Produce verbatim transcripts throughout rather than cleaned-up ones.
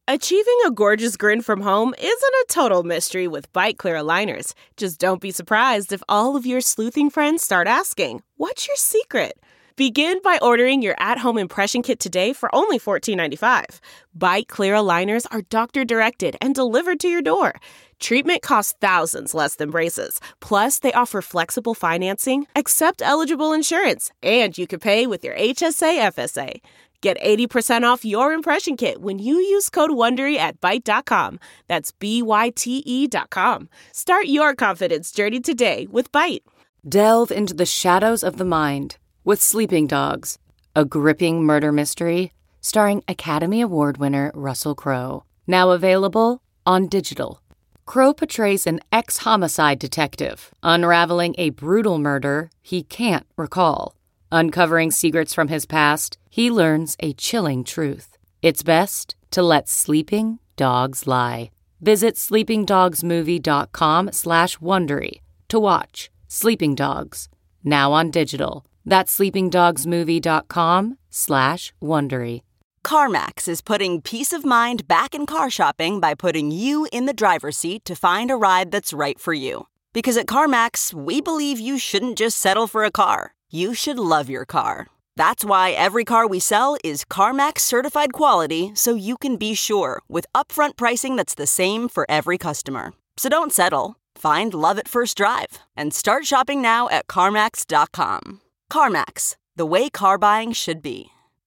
Achieving a gorgeous grin from home isn't a total mystery with Byte Clear aligners. Just don't be surprised if all of your sleuthing friends start asking, "What's your secret?" Begin by ordering your at-home impression kit today for only fourteen ninety-five. Byte Clear aligners are doctor-directed and delivered to your door. Treatment costs thousands less than braces. Plus, they offer flexible financing, accept eligible insurance, and you can pay with your H S A F S A. Get eighty percent off your impression kit when you use code WONDERY at byte dot com. That's B Y T E dot com. Start your confidence journey today with Byte. Delve into the shadows of the mind with Sleeping Dogs, a gripping murder mystery starring Academy Award winner Russell Crowe. Now available on digital. Crowe portrays an ex-homicide detective unraveling a brutal murder he can't recall. Uncovering secrets from his past, he learns a chilling truth. It's best to let sleeping dogs lie. Visit sleepingdogsmovie.com slash Wondery to watch Sleeping Dogs, now on digital. That's sleepingdogsmovie.com slash Wondery. CarMax is putting peace of mind back in car shopping by putting you in the driver's seat to find a ride that's right for you. Because at CarMax, we believe you shouldn't just settle for a car. You should love your car. That's why every car we sell is CarMax certified quality, so you can be sure with upfront pricing that's the same for every customer. So don't settle. Find love at first drive and start shopping now at CarMax dot com. CarMax, the way car buying should be.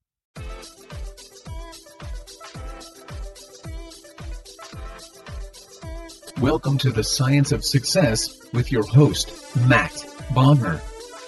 Welcome to the Science of Success with your host, Matt Bodmer.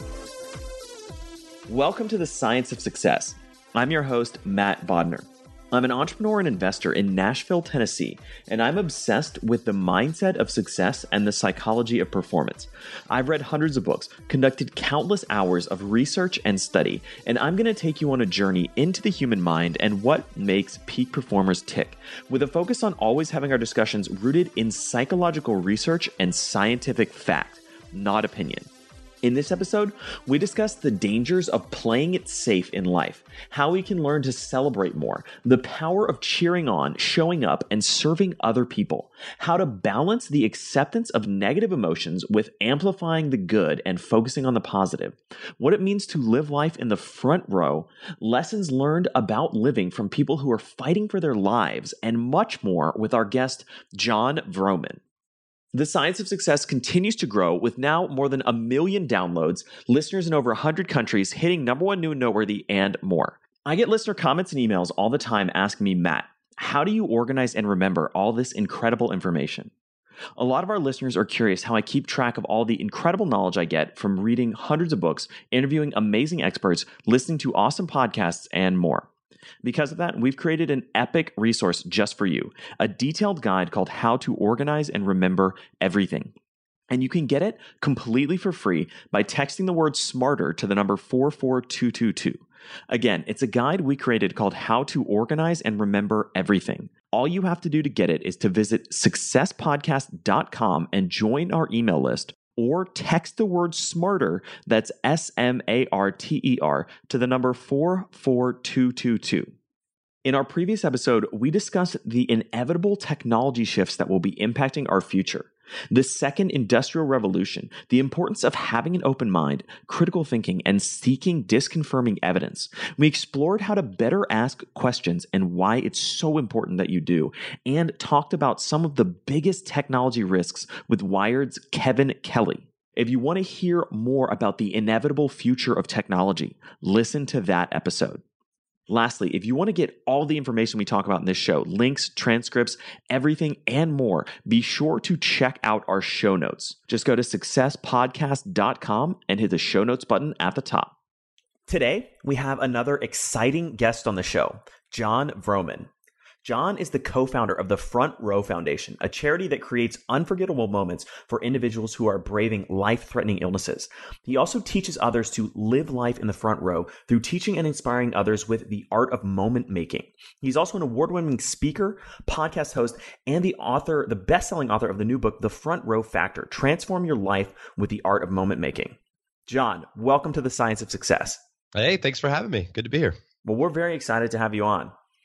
Welcome to the Science of Success. I'm your host, Matt Bodner. I'm an entrepreneur and investor in Nashville, Tennessee, and I'm obsessed with the mindset of success and the psychology of performance. I've read hundreds of books, conducted countless hours of research and study, and I'm going to take you on a journey into the human mind and what makes peak performers tick, with a focus on always having our discussions rooted in psychological research and scientific fact, not opinion. In this episode, we discuss the dangers of playing it safe in life, how we can learn to celebrate more, the power of cheering on, showing up, and serving other people, how to balance the acceptance of negative emotions with amplifying the good and focusing on the positive, what it means to live life in the front row, lessons learned about living from people who are fighting for their lives, and much more with our guest, Jon Vroman. The Science of Success continues to grow with now more than a million downloads, listeners in over one hundred countries, hitting number one new and noteworthy, and more. I get listener comments and emails all the time asking me, Matt, how do you organize and remember all this incredible information? A lot of our listeners are curious how I keep track of all the incredible knowledge I get from reading hundreds of books, interviewing amazing experts, listening to awesome podcasts, and more. Because of that, we've created an epic resource just for you, a detailed guide called How to Organize and Remember Everything. And you can get it completely for free by texting the word SMARTER to the number four four two two two. Again, it's a guide we created called How to Organize and Remember Everything. All you have to do to get it is to visit success podcast dot com and join our email list, or text the word SMARTER, that's S M A R T E R, to the number four four two two two. In our previous episode, we discussed the inevitable technology shifts that will be impacting our future. The second industrial revolution, the importance of having an open mind, critical thinking, and seeking disconfirming evidence. We explored how to better ask questions and why it's so important that you do, and talked about some of the biggest technology risks with Wired's Kevin Kelly. If you want to hear more about the inevitable future of technology, listen to that episode. Lastly, if you want to get all the information we talk about in this show, links, transcripts, everything, and more, be sure to check out our show notes. Just go to success podcast dot com and hit the show notes button at the top. Today, we have another exciting guest on the show, Jon Vroman. Jon is the co-founder of the Front Row Foundation, a charity that creates unforgettable moments for individuals who are braving life-threatening illnesses. He also teaches others to live life in the front row through teaching and inspiring others with the art of moment making. He's also an award-winning speaker, podcast host, and the author, the best-selling author of the new book, The Front Row Factor: Transform Your Life with the Art of Moment Making. Jon, welcome to the Science of Success. Hey, thanks for having me. Good to be here. Well, we're very excited to have you on.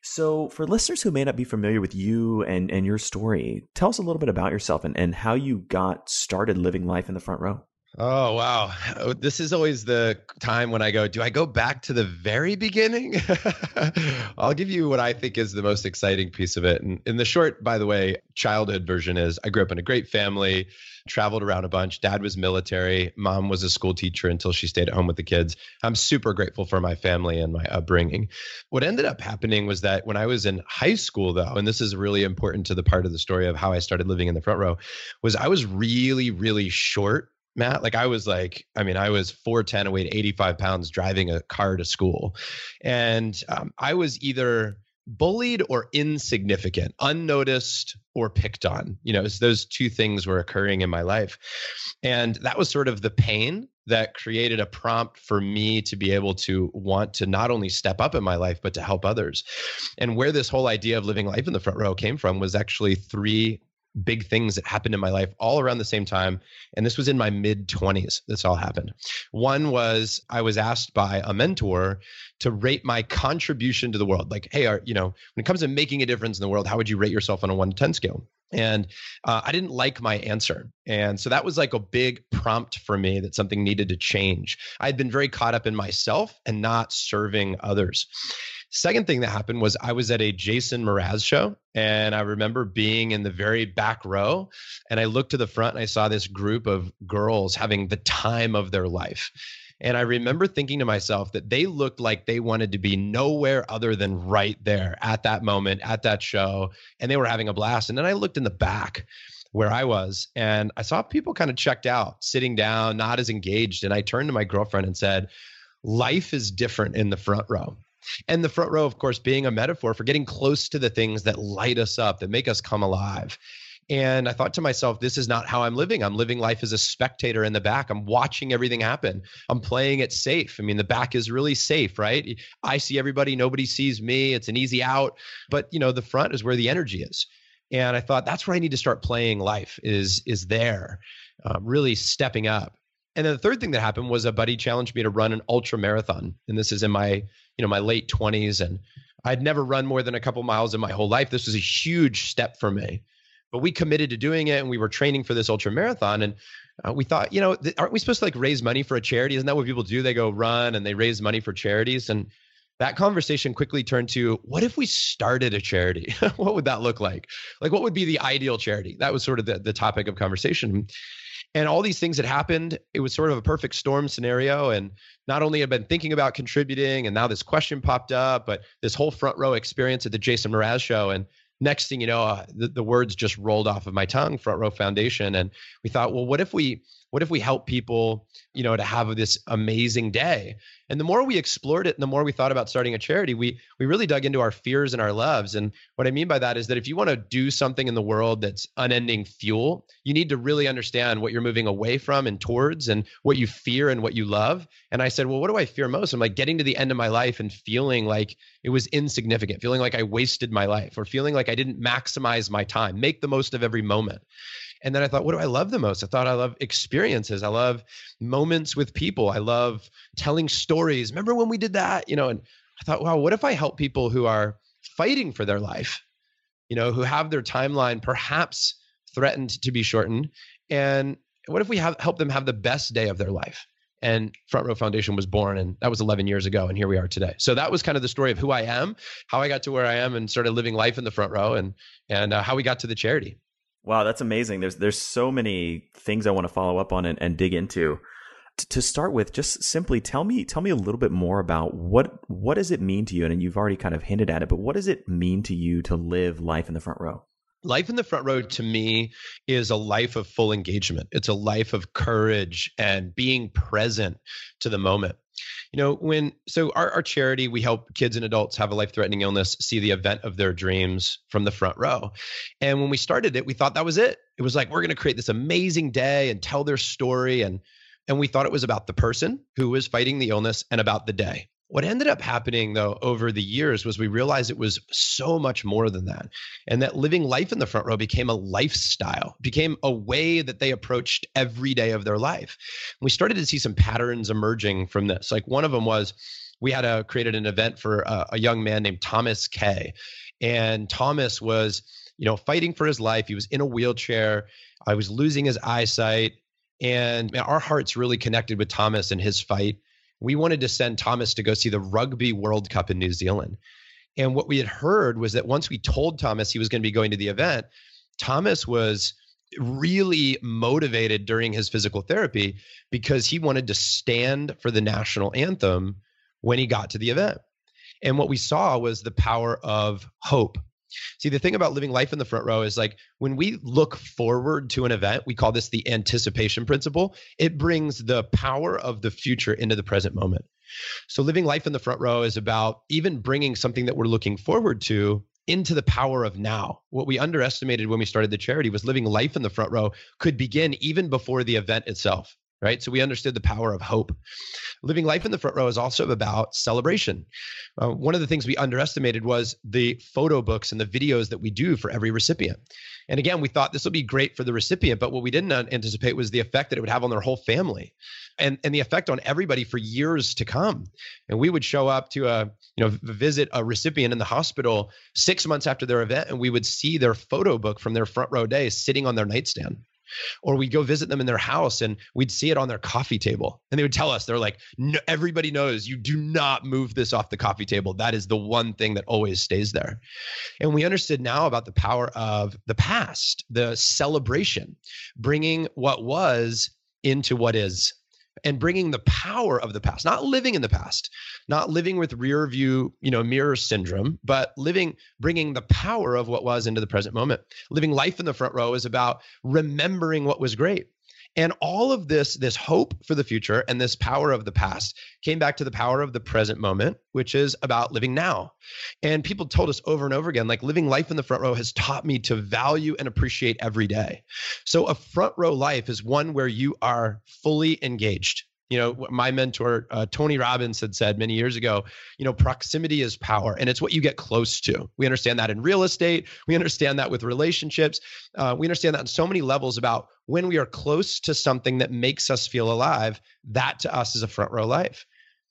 So for listeners who may not be familiar with you and, and your story, tell us a little bit about yourself and, and how you got started living life in the front row. Oh, wow. This is always the time when I go, do I go back to the very beginning? I'll give you what I think is the most exciting piece of it. And in the short, by the way, childhood version is I grew up in a great family, traveled around a bunch. Dad was military. Mom was a school teacher until she stayed at home with the kids. I'm super grateful for my family and my upbringing. What ended up happening was that when I was in high school, though, and this is really important to the part of the story of how I started living in the front row, was I was really, really short. Matt, like I was like, I mean, I was four ten, I weighed eighty-five pounds driving a car to school. And um, I was either bullied or insignificant, unnoticed or picked on. You know, those two things were occurring in my life. And that was sort of the pain that created a prompt for me to be able to want to not only step up in my life, but to help others. And where this whole idea of living life in the front row came from was actually three big things that happened in my life all around the same time. And this was in my mid twenties. This all happened. One was I was asked by a mentor to rate my contribution to the world. Like, hey, are, you know, when it comes to making a difference in the world, how would you rate yourself on a one to ten scale? And uh, I didn't like my answer. And so that was like a big prompt for me that something needed to change. I had been very caught up in myself and not serving others. Second thing that happened was I was at a Jason Mraz show, and I remember being in the very back row, and I looked to the front and I saw this group of girls having the time of their life. And I remember thinking to myself that they looked like they wanted to be nowhere other than right there at that moment, at that show, and they were having a blast. And then I looked in the back where I was, and I saw people kind of checked out, sitting down, not as engaged. And I turned to my girlfriend and said, life is different in the front row. And the front row, of course, being a metaphor for getting close to the things that light us up, that make us come alive. And I thought to myself, this is not how I'm living. I'm living life as a spectator in the back. I'm watching everything happen. I'm playing it safe. I mean, the back is really safe, right? I see everybody, nobody sees me. It's an easy out. But, you know, the front is where the energy is. And I thought that's where I need to start playing life is, is there, uh, really stepping up. And then the third thing that happened was a buddy challenged me to run an ultra marathon. And this is in my, you know, my late twenties. And I'd never run more than a couple miles in my whole life. This was a huge step for me. But we committed to doing it, and we were training for this ultra marathon. And uh, we thought, you know, th- aren't we supposed to like raise money for a charity? Isn't that what people do? They go run and they raise money for charities. And that conversation quickly turned to, what if we started a charity? What would that look like? Like, what would be the ideal charity? That was sort of the, the topic of conversation. And all these things had happened. It was sort of a perfect storm scenario. And not only had I been thinking about contributing, and now this question popped up, but this whole front row experience at the Jason Mraz show. And next thing you know, uh, the, the words just rolled off of my tongue, Front Row Foundation. And we thought, well, what if we, what if we help people, you know, to have this amazing day? And the more we explored it and the more we thought about starting a charity, we, we really dug into our fears and our loves. And what I mean by that is that if you want to do something in the world that's unending fuel, you need to really understand what you're moving away from and towards, and what you fear and what you love. And I said, well, what do I fear most? I'm like getting to the end of my life and feeling like it was insignificant, feeling like I wasted my life, or feeling like I didn't maximize my time, make the most of every moment. And then I thought, what do I love the most? I thought I love experiences. I love moments with people. I love telling stories. Remember when we did that? You know, and I thought, wow, what if I help people who are fighting for their life, you know, who have their timeline perhaps threatened to be shortened? And what if we have, help them have the best day of their life? And Front Row Foundation was born, and that was eleven years ago, and here we are today. So that was kind of the story of who I am, how I got to where I am and started living life in the front row, and and uh, how we got to the charity. Wow, that's amazing. There's there's so many things I want to follow up on and, and dig into. T- to start with, just simply tell me tell me a little bit more about what what does it mean to you? And you've already kind of hinted at it, but what does it mean to you to live life in the front row? Life in the front row to me is a life of full engagement. It's a life of courage and being present to the moment. You know, when, so our, our charity, we help kids and adults have a life-threatening illness see the event of their dreams from the front row. And when we started it, we thought that was it. It was like, we're going to create this amazing day and tell their story. And, and we thought it was about the person who was fighting the illness and about the day. What ended up happening, though, over the years was we realized it was so much more than that. And that living life in the front row became a lifestyle, became a way that they approached every day of their life. And we started to see some patterns emerging from this. Like one of them was we had a, created an event for a, a young man named Thomas K. And Thomas was, you know, fighting for his life. He was in a wheelchair. I was losing his eyesight. And man, our hearts really connected with Thomas and his fight. We wanted to send Thomas to go see the Rugby World Cup in New Zealand. And what we had heard was that once we told Thomas he was going to be going to the event, Thomas was really motivated during his physical therapy because he wanted to stand for the national anthem when he got to the event. And what we saw was the power of hope. See, the thing about living life in the front row is like when we look forward to an event, we call this the anticipation principle. It brings the power of the future into the present moment. So living life in the front row is about even bringing something that we're looking forward to into the power of now. What we underestimated when we started the charity was living life in the front row could begin even before the event itself. Right? So we understood the power of hope. Living life in the front row is also about celebration. Uh, one of the things we underestimated was the photo books and the videos that we do for every recipient. And again, we thought this will be great for the recipient, but what we didn't anticipate was the effect that it would have on their whole family and, and the effect on everybody for years to come. And we would show up to a, you know, visit a recipient in the hospital six months after their event, and we would see their photo book from their front row day sitting on their nightstand. Or we'd go visit them in their house and we'd see it on their coffee table. And they would tell us, they're like, no, everybody knows you do not move this off the coffee table. That is the one thing that always stays there. And we understood now about the power of the past, the celebration, bringing what was into what is. And bringing the power of the past, not living in the past, not living with rear view, you know, mirror syndrome, but living, bringing the power of what was into the present moment. Living life in the front row is about remembering what was great. And all of this, this hope for the future and this power of the past came back to the power of the present moment, which is about living now. And people told us over and over again, like living life in the front row has taught me to value and appreciate every day. So a front row life is one where you are fully engaged. You know, my mentor, uh, Tony Robbins had said many years ago, you know, proximity is power, and it's what you get close to. We understand that in real estate. We understand that with relationships. Uh, we understand that on so many levels about when we are close to something that makes us feel alive, that to us is a front row life.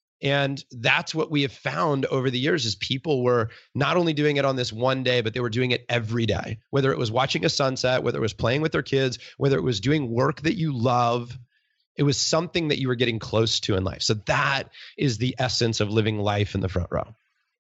And that's what we have found over the years is people were not only doing it on this one day, but they were doing it every day, whether it was watching a sunset, whether it was playing with their kids, whether it was doing work that you love. It was something that you were getting close to in life. So that is the essence of living life in the front row.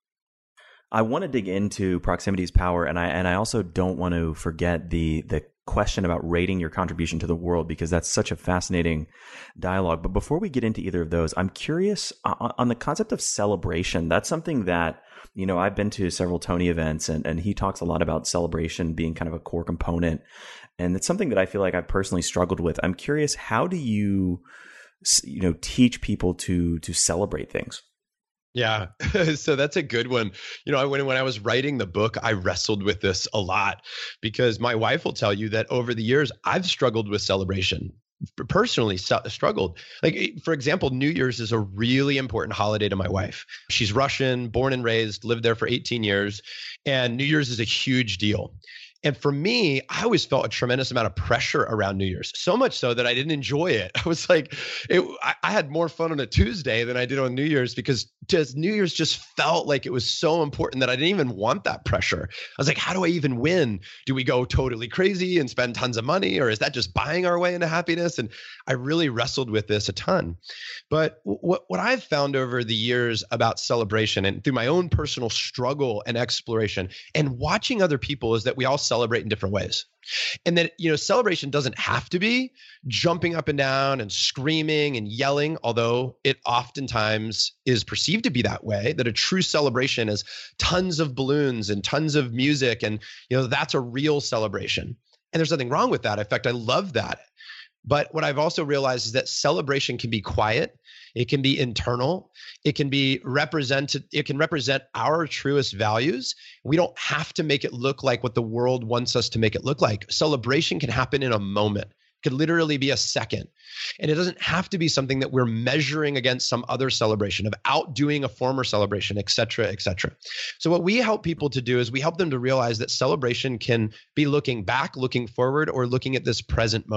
I want to dig into proximity's power, and I and I also don't want to forget the the question about rating your contribution to the world, because that's such a fascinating dialogue. But before we get into either of those, I'm curious on, on the concept of celebration. That's something that, you know, I've been to several Tony events, and, and he talks a lot about celebration being kind of a core component. And it's something that I feel like I've personally struggled with. I'm curious, how do you, you know, teach people to to celebrate things? Yeah. So that's a good one. You know, when, when I was writing the book, I wrestled with this a lot because my wife will tell you that over the years, I've struggled with celebration. Personally struggled. Like, for example, New Year's is a really important holiday to my wife. She's Russian, born and raised, lived there for eighteen years, and New Year's is a huge deal. And for me, I always felt a tremendous amount of pressure around New Year's, so much so that I didn't enjoy it. I was like, it, I, I had more fun on a Tuesday than I did on New Year's because just New Year's just felt like it was so important that I didn't even want that pressure. I was like, how do I even win? Do we go totally crazy and spend tons of money, or is that just buying our way into happiness? And I really wrestled with this a ton. But what, what I've found over the years about celebration and through my own personal struggle and exploration and watching other people is that we all celebrate in different ways. And that, you know, celebration doesn't have to be jumping up and down and screaming and yelling, although it oftentimes is perceived to be that way, that a true celebration is tons of balloons and tons of music. And, you know, that's a real celebration. And there's nothing wrong with that. In fact, I love that. But what I've also realized is that celebration can be quiet. It can be internal. It can be represented. It can represent our truest values. We don't have to make it look like what the world wants us to make it look like. Celebration can happen in a moment. It could literally be a second. And it doesn't have to be something that we're measuring against some other celebration of outdoing a former celebration, et cetera, et cetera. So what we help people to do is we help them to realize that celebration can be looking back, looking forward, or looking at this present moment.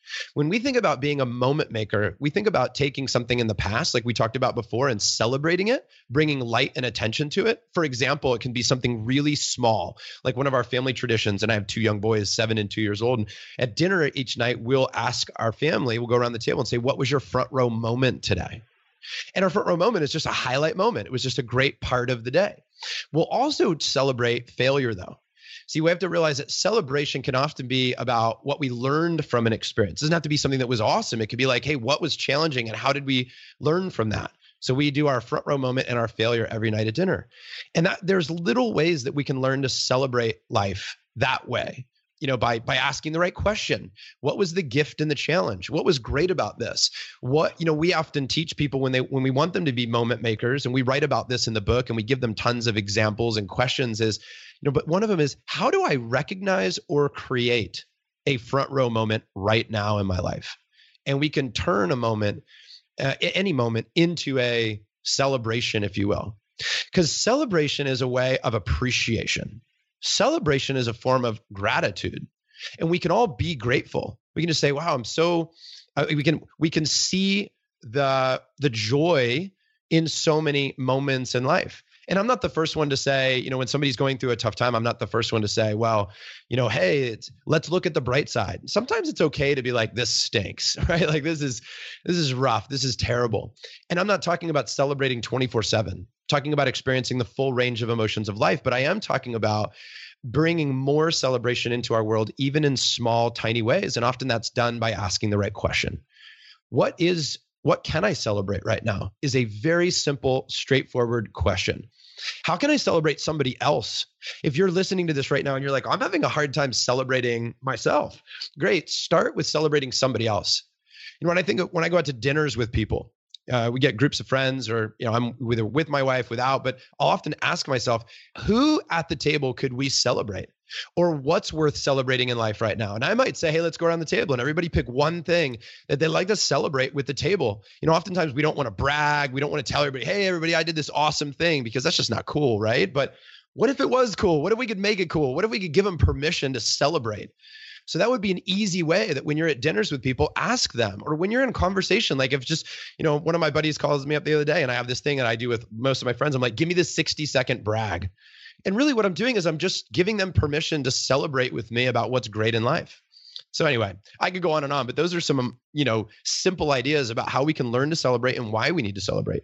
When we think about being a moment maker, we think about taking something in the past, like we talked about before, and celebrating it, bringing light and attention to it. For example, it can be something really small, like one of our family traditions. And I have two young boys, seven and two years old. And at dinner each night, we'll ask our family, we'll go around the table and say, what was your front row moment today? And our front row moment is just a highlight moment. It was just a great part of the day. We'll also celebrate failure, though. See, we have to realize that celebration can often be about what we learned from an experience. It doesn't have to be something that was awesome. It could be like, hey, what was challenging and how did we learn from that? So we do our front row moment and our failure every night at dinner. And that, there's little ways that we can learn to celebrate life that way. You know, by by asking the right question. What was the gift and the challenge? What was great about this? What, you know, we often teach people when they when we want them to be moment makers, and we write about this in the book and we give them tons of examples and questions is, you know, but one of them is, how do I recognize or create a front row moment right now in my life? And we can turn a moment, uh, any moment, into a celebration, if you will. Because celebration is a way of appreciation. Celebration is a form of gratitude, and we can all be grateful. We can just say, wow, I'm so, uh, we can, we can see the, the joy in so many moments in life. And I'm not the first one to say, you know, when somebody's going through a tough time, I'm not the first one to say, well, you know, hey, it's, let's look at the bright side. Sometimes it's okay to be like, this stinks, right? Like this is, this is rough. This is terrible. And I'm not talking about celebrating twenty-four seven. Talking about experiencing the full range of emotions of life, but I am talking about bringing more celebration into our world, even in small, tiny ways. And often that's done by asking the right question. What is, what can I celebrate right now is a very simple, straightforward question. How can I celebrate somebody else? If you're listening to this right now and you're like, I'm having a hard time celebrating myself. Great. Start with celebrating somebody else. You know, when I think of, when I go out to dinners with people, Uh, we get groups of friends, or you know, I'm either with my wife, without, but I'll often ask myself, who at the table could we celebrate? Or what's worth celebrating in life right now? And I might say, hey, let's go around the table and everybody pick one thing that they like to celebrate with the table. You know, oftentimes we don't want to brag. We don't want to tell everybody, hey, everybody, I did this awesome thing, because that's just not cool, right? But what if it was cool? What if we could make it cool? What if we could give them permission to celebrate? So that would be an easy way that when you're at dinners with people, ask them, or when you're in conversation, like if just, you know, one of my buddies calls me up the other day and I have this thing that I do with most of my friends. I'm like, give me this sixty second brag. And really what I'm doing is I'm just giving them permission to celebrate with me about what's great in life. So anyway, I could go on and on, but those are some, you know, simple ideas about how we can learn to celebrate and why we need to celebrate.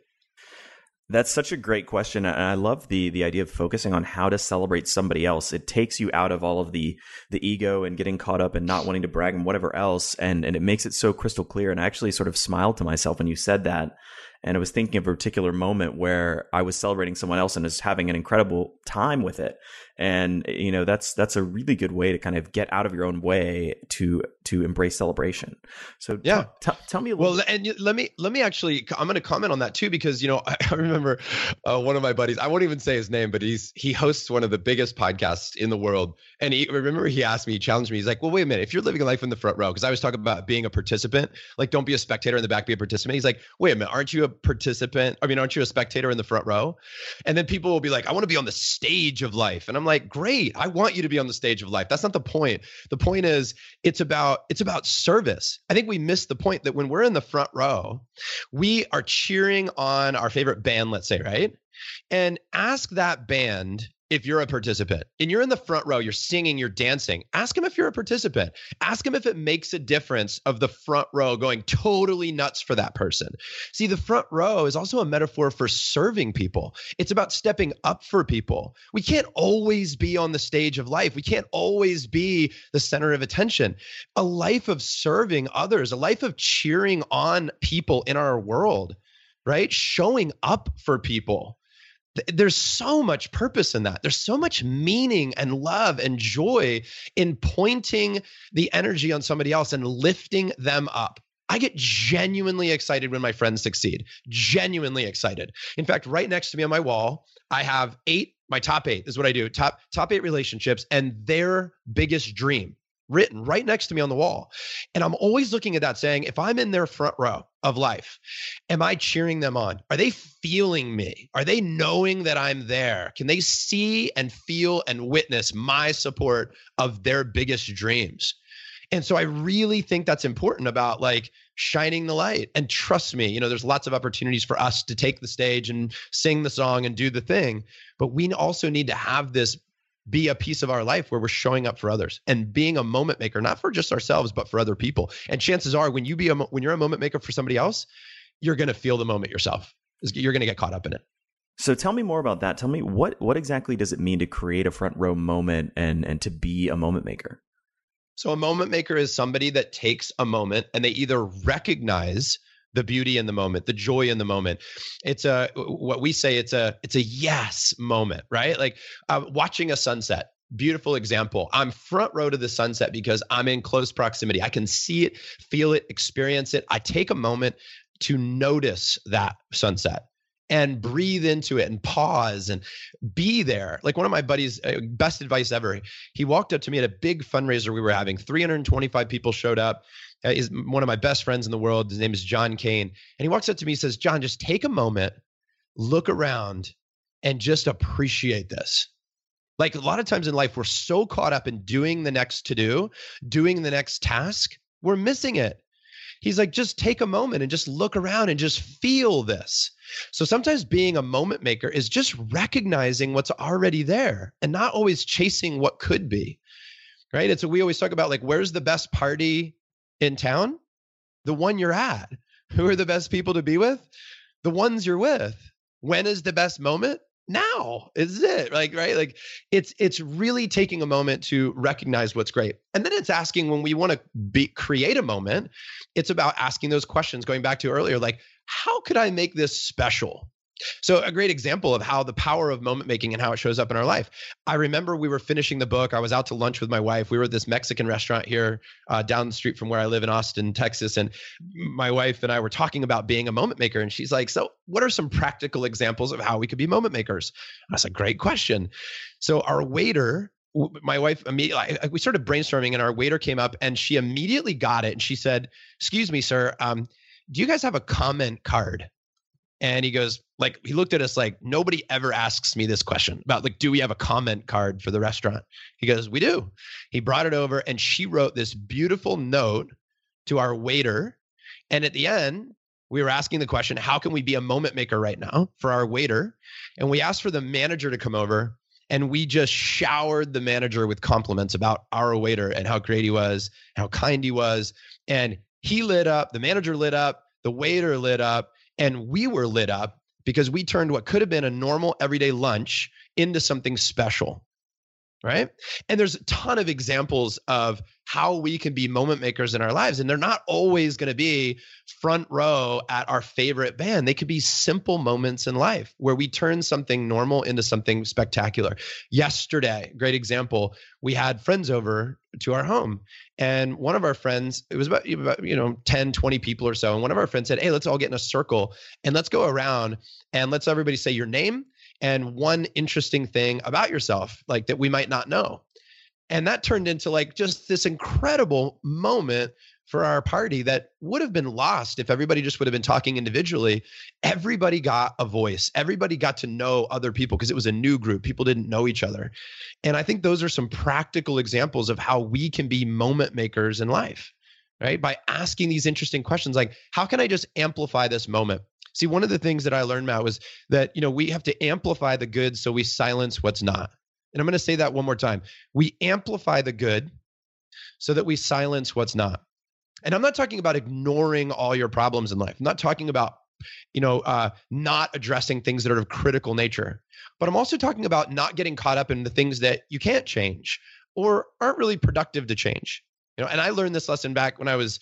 That's such a great question. And I love the the idea of focusing on how to celebrate somebody else. It takes you out of all of the the ego and getting caught up and not wanting to brag and whatever else. And, and it makes it so crystal clear. And I actually sort of smiled to myself when you said that. And I was thinking of a particular moment where I was celebrating someone else and was having an incredible time with it. And, you know, that's that's a really good way to kind of get out of your own way to to embrace celebration. So yeah, t- t- tell me a little. Well, and you, let me let me actually, I'm going to comment on that too, because, you know, I, I remember uh, one of my buddies, I won't even say his name, but he's he hosts one of the biggest podcasts in the world. And he remember he asked me, he challenged me. He's like, well, wait a minute, if you're living a life in the front row, because I was talking about being a participant, like don't be a spectator in the back, be a participant. He's like, wait a minute, aren't you a participant? I mean, aren't you a spectator in the front row? And then people will be like, I want to be on the stage of life. And I'm like, great. I want you to be on the stage of life. That's not the point. The point is it's about, it's about service. I think we miss the point that when we're in the front row, we are cheering on our favorite band, let's say, right? And ask that band if you're a participant and you're in the front row, you're singing, you're dancing, ask them if you're a participant. Ask them if it makes a difference of the front row going totally nuts for that person. See, the front row is also a metaphor for serving people. It's about stepping up for people. We can't always be on the stage of life. We can't always be the center of attention. A life of serving others, a life of cheering on people in our world, right? Showing up for people. There's so much purpose in that. There's so much meaning and love and joy in pointing the energy on somebody else and lifting them up. I get genuinely excited when my friends succeed, genuinely excited. In fact, right next to me on my wall, I have eight, my top eight is what I do, top, top eight relationships and their biggest dream written right next to me on the wall. And I'm always looking at that saying, if I'm in their front row of life, am I cheering them on? Are they feeling me? Are they knowing that I'm there? Can they see and feel and witness my support of their biggest dreams? And so I really think that's important about like shining the light. And trust me, you know, there's lots of opportunities for us to take the stage and sing the song and do the thing. But we also need to have this be a piece of our life where we're showing up for others and being a moment maker, not for just ourselves, but for other people. And chances are when you be a, when you're a moment maker for somebody else, you're going to feel the moment yourself. You're going to get caught up in it. So tell me more about that. Tell me what, what exactly does it mean to create a front row moment and, and to be a moment maker? So a moment maker is somebody that takes a moment and they either recognize the beauty in the moment, the joy in the moment. It's a, what we say, it's a, it's a yes moment, right? Like uh, watching a sunset, beautiful example. I'm front row to the sunset because I'm in close proximity. I can see it, feel it, experience it. I take a moment to notice that sunset and breathe into it and pause and be there. Like one of my buddies, uh, best advice ever. He walked up to me at a big fundraiser we were having. three hundred twenty-five people showed up. Uh, is one of my best friends in the world. His name is John Kane. And he walks up to me and says, John, just take a moment, look around, and just appreciate this. Like a lot of times in life, we're so caught up in doing the next to do, doing the next task, we're missing it. He's like, just take a moment and just look around and just feel this. So sometimes being a moment maker is just recognizing what's already there and not always chasing what could be, right? It's we always talk about like, where's the best party in town? The one you're at. Who are the best people to be with? The ones you're with. When is the best moment? Now is it, like, right? Like it's, it's really taking a moment to recognize what's great. And then it's asking when we want to be, create a moment, it's about asking those questions going back to earlier, like, how could I make this special? So a great example of how the power of moment making and how it shows up in our life. I remember we were finishing the book. I was out to lunch with my wife. We were at this Mexican restaurant here uh, down the street from where I live in Austin, Texas. And my wife and I were talking about being a moment maker. And she's like, so what are some practical examples of how we could be moment makers? And I was like, great question. So our waiter, my wife, immediately, we started brainstorming and our waiter came up and she immediately got it. And she said, excuse me, sir, um, do you guys have a comment card? And he goes, like, he looked at us like, nobody ever asks me this question about like, do we have a comment card for the restaurant? He goes, we do. He brought it over and she wrote this beautiful note to our waiter. And at the end, we were asking the question, how can we be a moment maker right now for our waiter? And we asked for the manager to come over and we just showered the manager with compliments about our waiter and how great he was, how kind he was. And he lit up, the manager lit up, the waiter lit up, and we were lit up because we turned what could have been a normal everyday lunch into something special, right? And there's a ton of examples of how we can be moment makers in our lives. And they're not always going to be front row at our favorite band. They could be simple moments in life where we turn something normal into something spectacular. Yesterday, great example, we had friends over to our home. And one of our friends, it was about, about, you know, ten, twenty people or so. And one of our friends said, hey, let's all get in a circle and let's go around and let's everybody say your name and one interesting thing about yourself, like that we might not know. And that turned into like just this incredible moment for our party that would have been lost if everybody just would have been talking individually. Everybody got a voice. Everybody got to know other people because it was a new group. People didn't know each other. And I think those are some practical examples of how we can be moment makers in life, right? By asking these interesting questions like, how can I just amplify this moment? See, one of the things that I learned, Matt, was that, you know, we have to amplify the good so we silence what's not. And I'm going to say that one more time. We amplify the good so that we silence what's not. And I'm not talking about ignoring all your problems in life. I'm not talking about, you know, uh, not addressing things that are of critical nature. But I'm also talking about not getting caught up in the things that you can't change or aren't really productive to change. You know, and I learned this lesson back when I was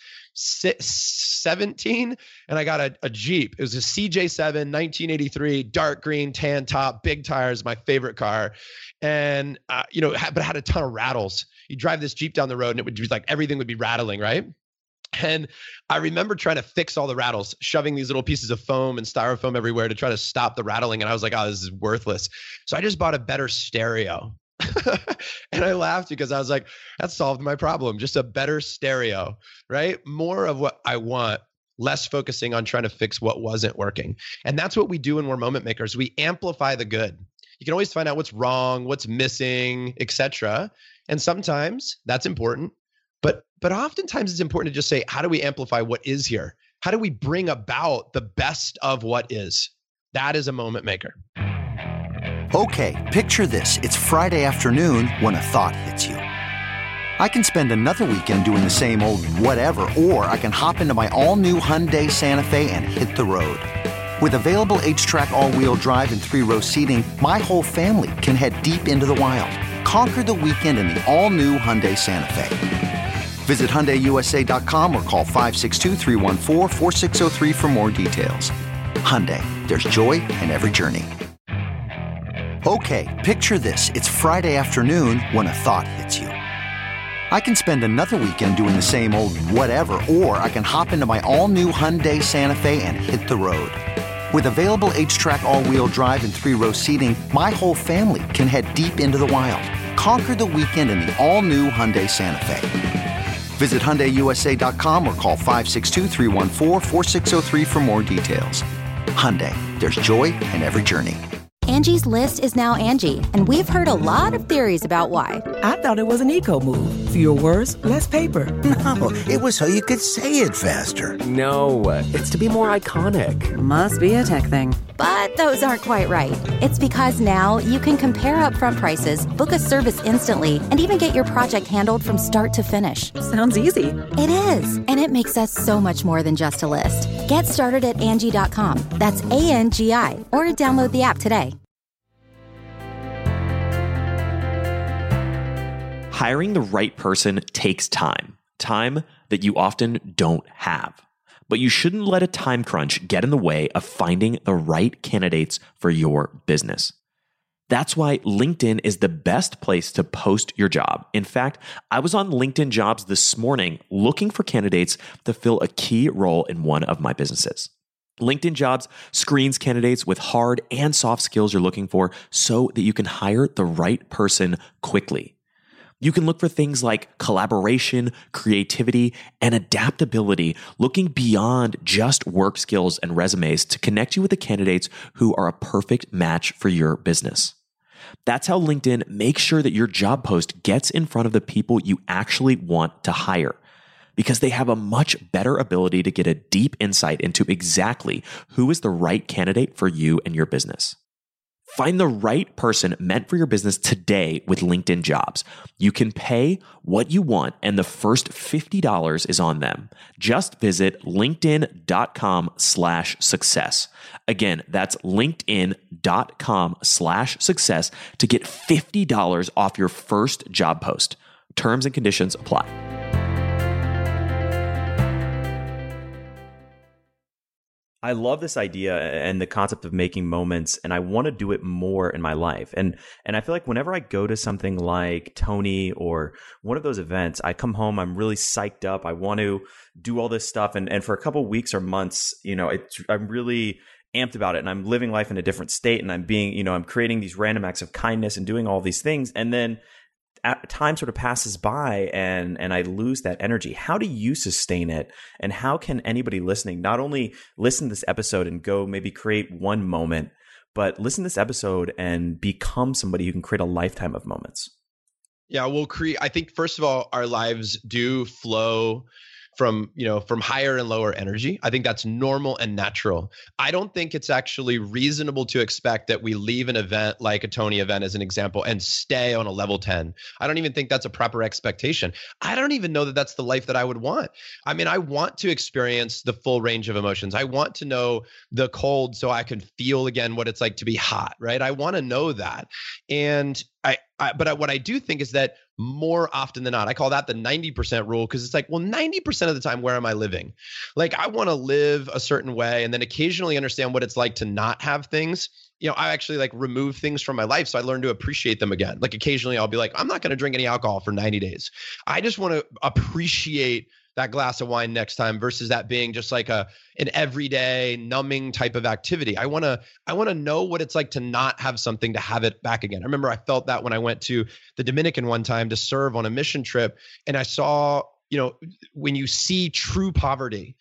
seventeen and I got a, a Jeep. It was a C J seven, nineteen eighty-three, dark green, tan top, big tires, my favorite car. And, uh, you know, but it had a ton of rattles. You drive this Jeep down the road and it would be like, everything would be rattling, right? And I remember trying to fix all the rattles, shoving these little pieces of foam and styrofoam everywhere to try to stop the rattling. And I was like, oh, this is worthless. So I just bought a better stereo. And I laughed because I was like, that solved my problem. Just a better stereo, right? More of what I want, less focusing on trying to fix what wasn't working. And that's what we do when we're moment makers. We amplify the good. You can always find out what's wrong, what's missing, et cetera. And sometimes that's important. But but oftentimes it's important to just say, how do we amplify what is here? How do we bring about the best of what is? That is a moment maker. Okay, picture this. It's Friday afternoon when a thought hits you. I can spend another weekend doing the same old whatever, or I can hop into my all-new Hyundai Santa Fe and hit the road. With available H-Track all-wheel drive and three-row seating, my whole family can head deep into the wild. Conquer the weekend in the all-new Hyundai Santa Fe. Visit Hyundai U S A dot com or call five six two, three one four, four six zero three for more details. Hyundai, there's joy in every journey. Okay, picture this. It's Friday afternoon when a thought hits you. I can spend another weekend doing the same old whatever, or I can hop into my all-new Hyundai Santa Fe and hit the road. With available H-Track all-wheel drive and three-row seating, my whole family can head deep into the wild. Conquer the weekend in the all-new Hyundai Santa Fe. Visit Hyundai U S A dot com or call five six two, three one four, four six zero three for more details. Hyundai, there's joy in every journey. Angie's List is now Angie, and we've heard a lot of theories about why. I thought it was an eco move. Fewer words, less paper. No, it was so you could say it faster. No, it's to be more iconic. Must be a tech thing. But those aren't quite right. It's because now you can compare upfront prices, book a service instantly, and even get your project handled from start to finish. Sounds easy. It is, and it makes us so much more than just a list. Get started at Angie dot com. That's A N G I, or download the app today. Hiring the right person takes time, time that you often don't have. But you shouldn't let a time crunch get in the way of finding the right candidates for your business. That's why LinkedIn is the best place to post your job. In fact, I was on LinkedIn Jobs this morning looking for candidates to fill a key role in one of my businesses. LinkedIn Jobs screens candidates with hard and soft skills you're looking for so that you can hire the right person quickly. You can look for things like collaboration, creativity, and adaptability, looking beyond just work skills and resumes to connect you with the candidates who are a perfect match for your business. That's how LinkedIn makes sure that your job post gets in front of the people you actually want to hire, because they have a much better ability to get a deep insight into exactly who is the right candidate for you and your business. Find the right person meant for your business today with LinkedIn Jobs. You can pay what you want, and the first fifty dollars is on them. Just visit linkedin.com slash success. Again, that's linkedin.com slash success to get fifty dollars off your first job post. Terms and conditions apply. I love this idea and the concept of making moments, and I want to do it more in my life. And and I feel like whenever I go to something like Tony or one of those events, I come home, I'm really psyched up. I want to do all this stuff. And, and for a couple of weeks or months, you know, it's, I'm really amped about it, and I'm living life in a different state, and I'm being, you know, I'm creating these random acts of kindness and doing all these things. And then time sort of passes by and and I lose that energy. How do you sustain it? And how can anybody listening not only listen to this episode and go maybe create one moment, but listen to this episode and become somebody who can create a lifetime of moments? Yeah, we'll create, I think, first of all, our lives do flow from, you know, from higher and lower energy. I think that's normal and natural. I don't think it's actually reasonable to expect that we leave an event like a Tony event, as an example, and stay on a level ten. I don't even think that's a proper expectation. I don't even know that that's the life that I would want. I mean, I want to experience the full range of emotions. I want to know the cold so I can feel again what it's like to be hot, right? I want to know that. And I, I, but I, what I do think is that more often than not, I call that the ninety percent rule, because it's like, well, ninety percent of the time, where am I living? Like, I want to live a certain way and then occasionally understand what it's like to not have things. You know, I actually like remove things from my life, so I learn to appreciate them again. Like, occasionally I'll be like, I'm not going to drink any alcohol for ninety days. I just want to appreciate that glass of wine next time, versus that being just like a an everyday numbing type of activity. I want to I want to know what it's like to not have something, to have it back again. I remember I felt that when I went to the Dominican one time to serve on a mission trip, and I saw, you know, when you see true poverty,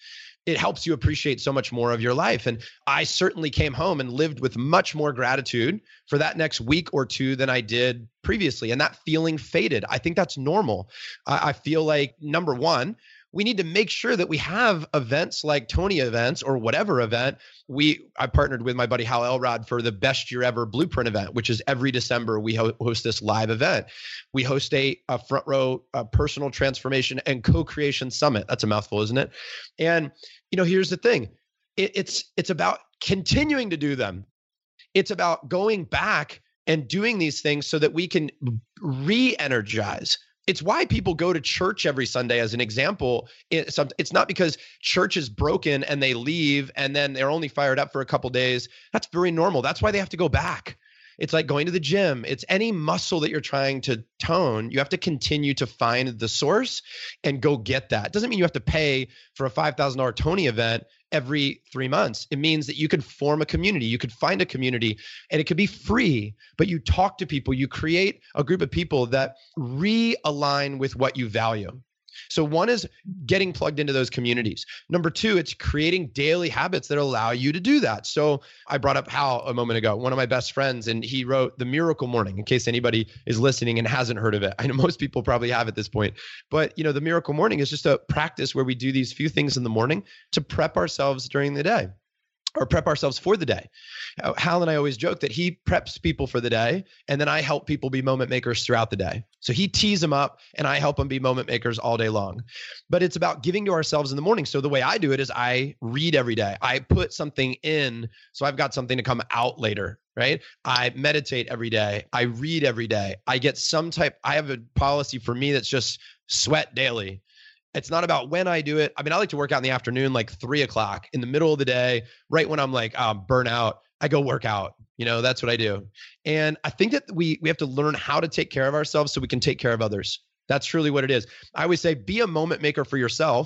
it helps you appreciate so much more of your life. And I certainly came home and lived with much more gratitude for that next week or two than I did previously. And that feeling faded. I think that's normal. I, I feel like, number one, we need to make sure that we have events like Tony events or whatever event. We I partnered with my buddy Hal Elrod for the Best Year Ever Blueprint event, which is every December we ho- host this live event. We host a, a front row a personal transformation and co-creation summit. That's a mouthful, isn't it? And you know, here's the thing. It, it's it's about continuing to do them. It's about going back and doing these things so that we can re-energize. It's why people go to church every Sunday, as an example. It's not because church is broken and they leave and then they're only fired up for a couple days. That's very normal. That's why they have to go back. It's like going to the gym. It's any muscle that you're trying to tone. You have to continue to find the source and go get that. It doesn't mean you have to pay for a five thousand dollars Tony event every three months. It means that you could form a community. You could find a community and it could be free, but you talk to people, you create a group of people that realign with what you value. So one is getting plugged into those communities. Number two, it's creating daily habits that allow you to do that. So I brought up Hal a moment ago, one of my best friends, and he wrote The Miracle Morning, in case anybody is listening and hasn't heard of it. I know most people probably have at this point, but you know, The Miracle Morning is just a practice where we do these few things in the morning to prep ourselves during the day, or prep ourselves for the day. Hal and I always joke that he preps people for the day, and then I help people be moment makers throughout the day. So he tees them up, and I help them be moment makers all day long. But it's about giving to ourselves in the morning. So the way I do it is I read every day. I put something in, so I've got something to come out later, right? I meditate every day. I read every day. I get some type, I have a policy for me that's just sweat daily. It's not about when I do it. I mean, I like to work out in the afternoon, like three o'clock in the middle of the day, right when I'm like um, burnt out, I go work out. You know, that's what I do. And I think that we we have to learn how to take care of ourselves so we can take care of others. That's truly what it is. I always say, be a moment maker for yourself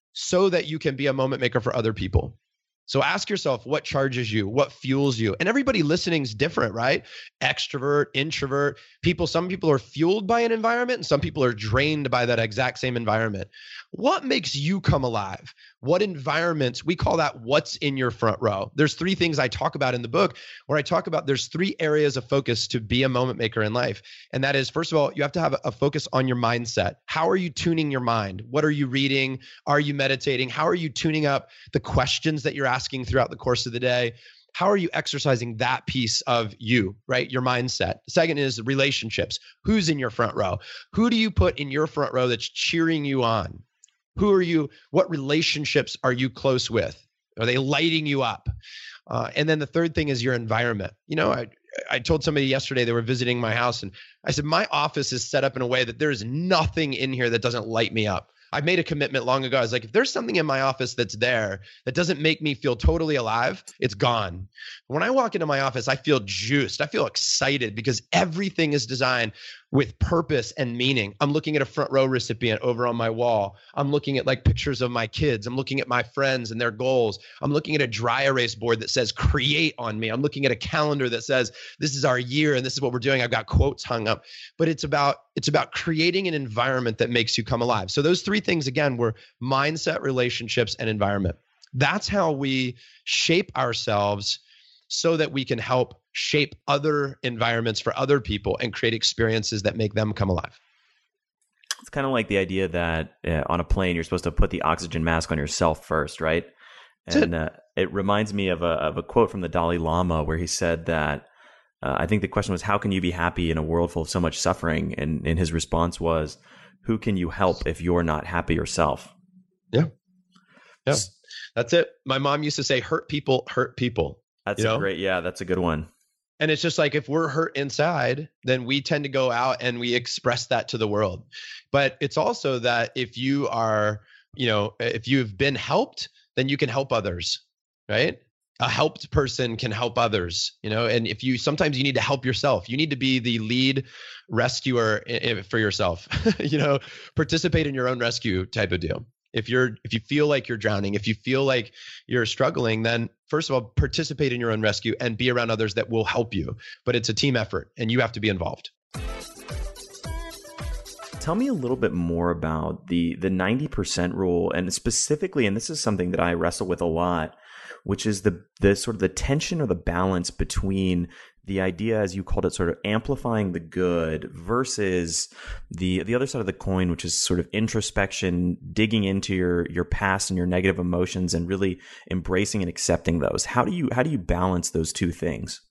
so that you can be a moment maker for other people. So ask yourself, what charges you? What fuels you? And everybody listening is different, right? Extrovert, introvert, people, some people are fueled by an environment and some people are drained by that exact same environment. What makes you come alive? What environments, we call that what's in your front row. There's three things I talk about in the book where I talk about there's three areas of focus to be a moment maker in life. And that is, first of all, you have to have a focus on your mindset. How are you tuning your mind? What are you reading? Are you meditating? How are you tuning up the questions that you're asking throughout the course of the day? How are you exercising that piece of you, right? Your mindset. The second is relationships. Who's in your front row? Who do you put in your front row that's cheering you on? Who are you? What relationships are you close with? Are they lighting you up? Uh, and then the third thing is your environment. You know, I, I told somebody yesterday, they were visiting my house, and I said, my office is set up in a way that there is nothing in here that doesn't light me up. I made a commitment long ago. I was like, if there's something in my office that's there that doesn't make me feel totally alive, it's gone. When I walk into my office, I feel juiced. I feel excited because everything is designed with purpose and meaning. I'm looking at a front row recipient over on my wall. I'm looking at like pictures of my kids. I'm looking at my friends and their goals. I'm looking at a dry erase board that says create on me. I'm looking at a calendar that says this is our year and this is what we're doing. I've got quotes hung up, but it's about it's about creating an environment that makes you come alive. So those three things again were mindset, relationships, and environment. That's how we shape ourselves so that we can help shape other environments for other people and create experiences that make them come alive. It's kind of like the idea that uh, on a plane, you're supposed to put the oxygen mask on yourself first, right? And it. Uh, it reminds me of a, of a quote from the Dalai Lama where he said that, uh, I think the question was, how can you be happy in a world full of so much suffering? And, and his response was, who can you help if you're not happy yourself? Yeah. Yeah. That's it. My mom used to say, hurt people, hurt people. That's you know? a great, yeah, that's a good one. And it's just like, if we're hurt inside, then we tend to go out and we express that to the world. But it's also that if you are, you know, if you've been helped, then you can help others, right? A helped person can help others, you know, and if you, sometimes you need to help yourself. You need to be the lead rescuer for yourself, you know, participate in your own rescue type of deal. If you're, if you feel like you're drowning, if you feel like you're struggling, then first of all, participate in your own rescue and be around others that will help you. But it's a team effort and you have to be involved. Tell me a little bit more about the the ninety percent rule, and specifically, and this is something that I wrestle with a lot, which is the the sort of the tension or the balance between the idea, as you called it, sort of amplifying the good versus the the other side of the coin, which is sort of introspection, digging into your your past and your negative emotions and really embracing and accepting those. How do you how do you balance those two things?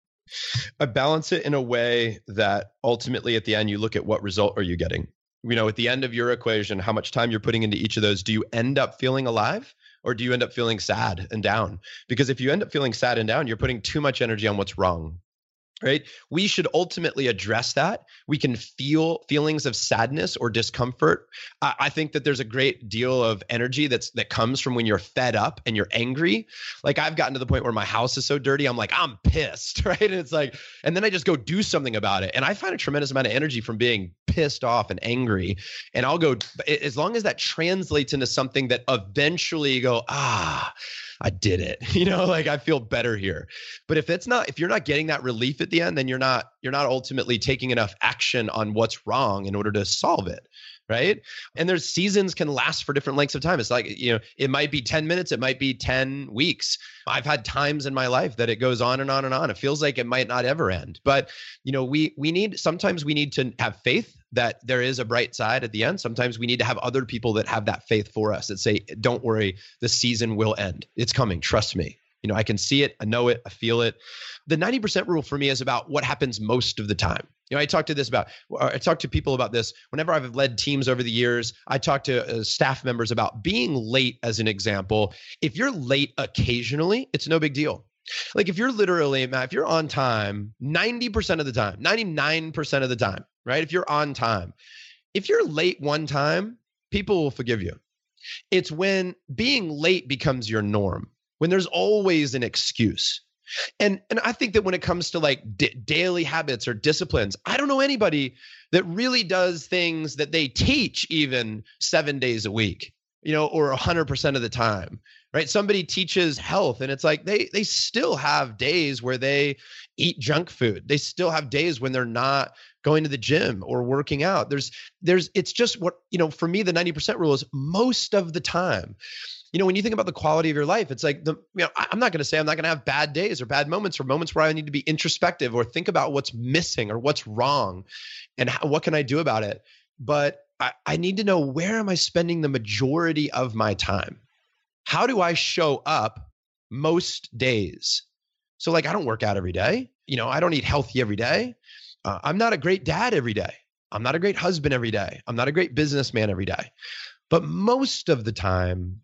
I balance it in a way that ultimately at the end, you look at what result are you getting? You know, at the end of your equation, how much time you're putting into each of those, do you end up feeling alive or do you end up feeling sad and down? Because if you end up feeling sad and down, you're putting too much energy on what's wrong. Right? We should ultimately address that. We can feel feelings of sadness or discomfort. I, I think that there's a great deal of energy that's that comes from when you're fed up and you're angry. Like I've gotten to the point where my house is so dirty, I'm like, I'm pissed, right? And it's like, and then I just go do something about it. And I find a tremendous amount of energy from being pissed off and angry. And I'll go, as long as that translates into something that eventually you go, ah, I did it. You know, like I feel better here. But if it's not, if you're not getting that relief at the end, then you're not, you're not ultimately taking enough action on what's wrong in order to solve it. Right. And there's seasons can last for different lengths of time. It's like, you know, it might be ten minutes. It might be ten weeks. I've had times in my life that it goes on and on and on. It feels like it might not ever end. But, you know, we, we need, sometimes we need to have faith that there is a bright side at the end. Sometimes we need to have other people that have that faith for us that say, don't worry, the season will end. It's coming. Trust me. You know, I can see it. I know it. I feel it. The ninety percent rule for me is about what happens most of the time. You know, I talk to this about, I talk to people about this whenever I've led teams over the years. I talk to uh, staff members about being late as an example. If you're late occasionally, it's no big deal. Like if you're literally, Matt, if you're on time, ninety percent of the time, ninety-nine percent of the time, right? If you're on time, if you're late one time, people will forgive you. It's when being late becomes your norm, when there's always an excuse. And and I think that when it comes to like d- daily habits or disciplines, I don't know anybody that really does things that they teach even seven days a week, you know, or one hundred percent of the time, right? Somebody teaches health and it's like they they still have days where they eat junk food. They still have days when they're not going to the gym or working out. There's there's it's just what, you know, for me, the ninety percent rule is most of the time. You know, when you think about the quality of your life, it's like, the, you know, I'm not going to say I'm not going to have bad days or bad moments or moments where I need to be introspective or think about what's missing or what's wrong and how, what can I do about it. But I, I need to know, where am I spending the majority of my time? How do I show up most days? So like, I don't work out every day. You know, I don't eat healthy every day. Uh, I'm not a great dad every day. I'm not a great husband every day. I'm not a great businessman every day. But most of the time,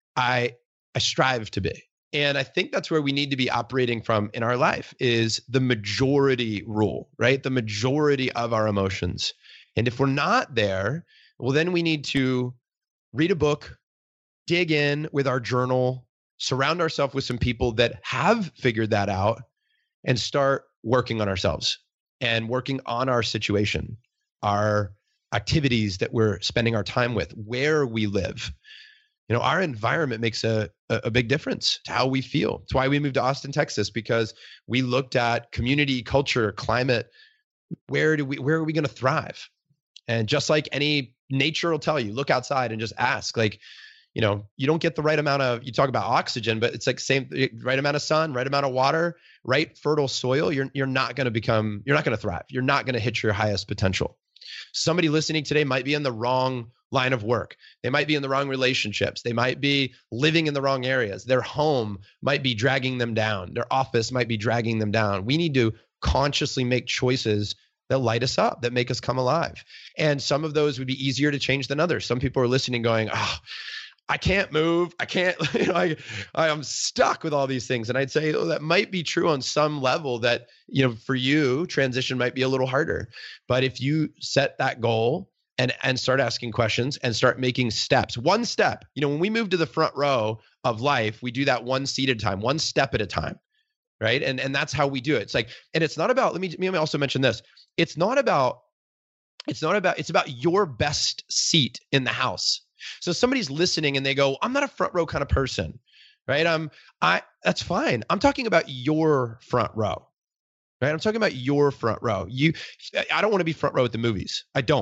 I I strive to be. And I think that's where we need to be operating from in our life, is the majority rule, right? The majority of our emotions. And if we're not there, well, then we need to read a book, dig in with our journal, surround ourselves with some people that have figured that out, and start working on ourselves and working on our situation, our activities that we're spending our time with, where we live. You know, our environment makes a, a big difference to how we feel. It's why we moved to Austin, Texas, because we looked at community, culture, climate. Where do we, where are we going to thrive? And just like any nature will tell you, look outside and just ask, like, you know, you don't get the right amount of, you talk about oxygen, but it's like same, right amount of sun, right amount of water, right fertile soil. You're, you're not going to become, you're not going to thrive. You're not going to hit your highest potential. Somebody listening today might be in the wrong line of work. They might be in the wrong relationships. They might be living in the wrong areas. Their home might be dragging them down. Their office might be dragging them down. We need to consciously make choices that light us up, that make us come alive. And some of those would be easier to change than others. Some people are listening going, oh, I can't move. I can't, you know, I, I'm stuck with all these things. And I'd say, oh, that might be true on some level, that, you know, for you, transition might be a little harder. But if you set that goal and, and start asking questions and start making steps, one step, you know, when we move to the front row of life, we do that one seat at a time, one step at a time. Right. And, and that's how we do it. It's like, and it's not about, let me, let me also mention this. It's not about, it's not about, it's about your best seat in the house. So somebody's listening and they go, I'm not a front row kind of person, right? Um, I, that's fine. I'm talking about your front row, right? I'm talking about your front row. You, I don't want to be front row at the movies. I don't.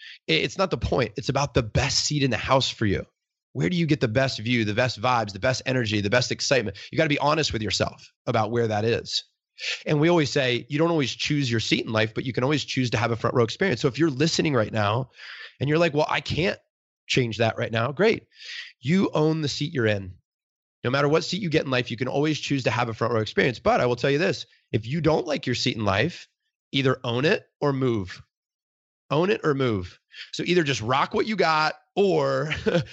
It's not the point. It's about the best seat in the house for you. Where do you get the best view, the best vibes, the best energy, the best excitement? You got to be honest with yourself about where that is. And we always say, you don't always choose your seat in life, but you can always choose to have a front row experience. So if you're listening right now and you're like, well, I can't change that right now, great. You own the seat you're in. No matter what seat you get in life, you can always choose to have a front row experience. But I will tell you this, if you don't like your seat in life, either own it or move. Own it or move. So either just rock what you got or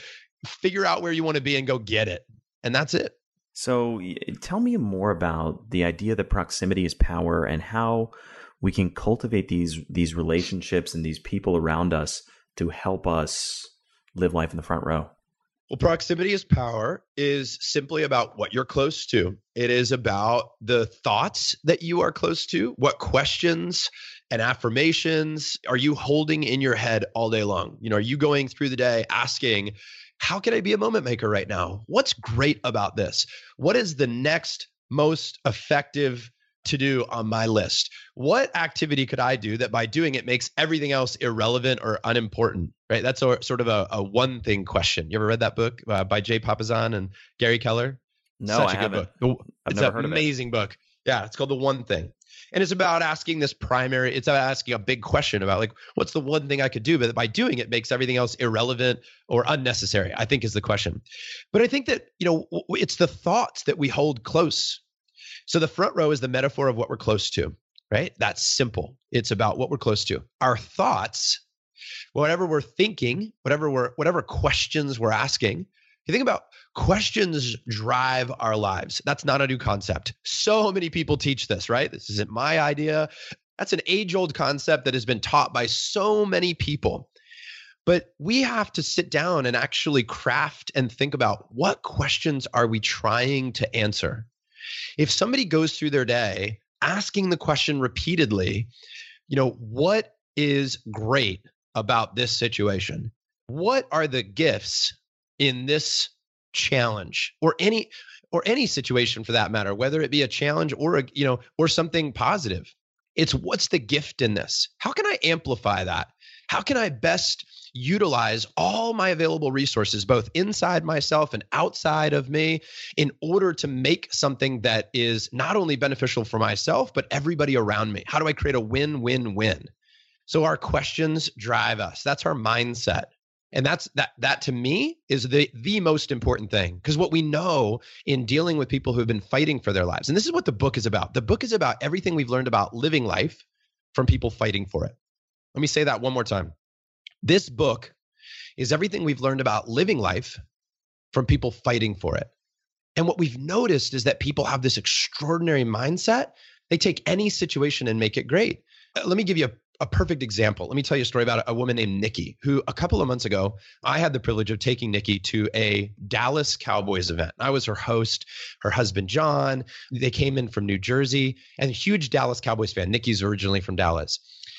figure out where you want to be and go get it. And that's it. So tell me more about the idea that proximity is power and how we can cultivate these these relationships and these people around us to help us live life in the front row. Well, proximity is power is simply about what you're close to. It is about the thoughts that you are close to. What questions and affirmations are you holding in your head all day long? You know, are you going through the day asking, how can I be a moment maker right now? What's great about this? What is the next most effective to do on my list? What activity could I do that by doing it makes everything else irrelevant or unimportant, right? That's a, sort of a, a one thing question. You ever read that book uh, by Jay Papasan and Gary Keller? No, Such I a haven't. good book. I've It's never an heard of it. amazing book. Yeah, it's called The One Thing. And it's about asking this primary, it's about asking a big question about like, what's the one thing I could do? But by doing it makes everything else irrelevant or unnecessary, I think is the question. But I think that, you know, it's the thoughts that we hold close. So the front row is the metaphor of what we're close to, right? That's simple. It's about what we're close to. Our thoughts, whatever we're thinking, whatever we're, whatever questions we're asking, you think about questions drive our lives. That's not a new concept. So many people teach this, right? This isn't my idea. That's an age-old concept that has been taught by so many people. But we have to sit down and actually craft and think about what questions are we trying to answer? If somebody goes through their day asking the question repeatedly, you know, what is great about this situation? What are the gifts in this challenge or any or any situation for that matter, whether it be a challenge or a, you know, or something positive? It's what's the gift in this? How can I amplify that? How can I best utilize all my available resources, both inside myself and outside of me, in order to make something that is not only beneficial for myself, but everybody around me? How do I create a win-win-win? So our questions drive us. That's our mindset. And that's that that to me is the the most important thing, because what we know in dealing with people who have been fighting for their lives, and this is what the book is about. The book is about everything we've learned about living life from people fighting for it. Let me say that one more time. This book is everything we've learned about living life from people fighting for it. And what we've noticed is that people have this extraordinary mindset. They take any situation and make it great. Let me give you a A perfect example. Let me tell you a story about a woman named Nikki, who a couple of months ago, I had the privilege of taking Nikki to a Dallas Cowboys event. I was her host, her husband, John. They came in from New Jersey and a huge Dallas Cowboys fan. Nikki's originally from Dallas.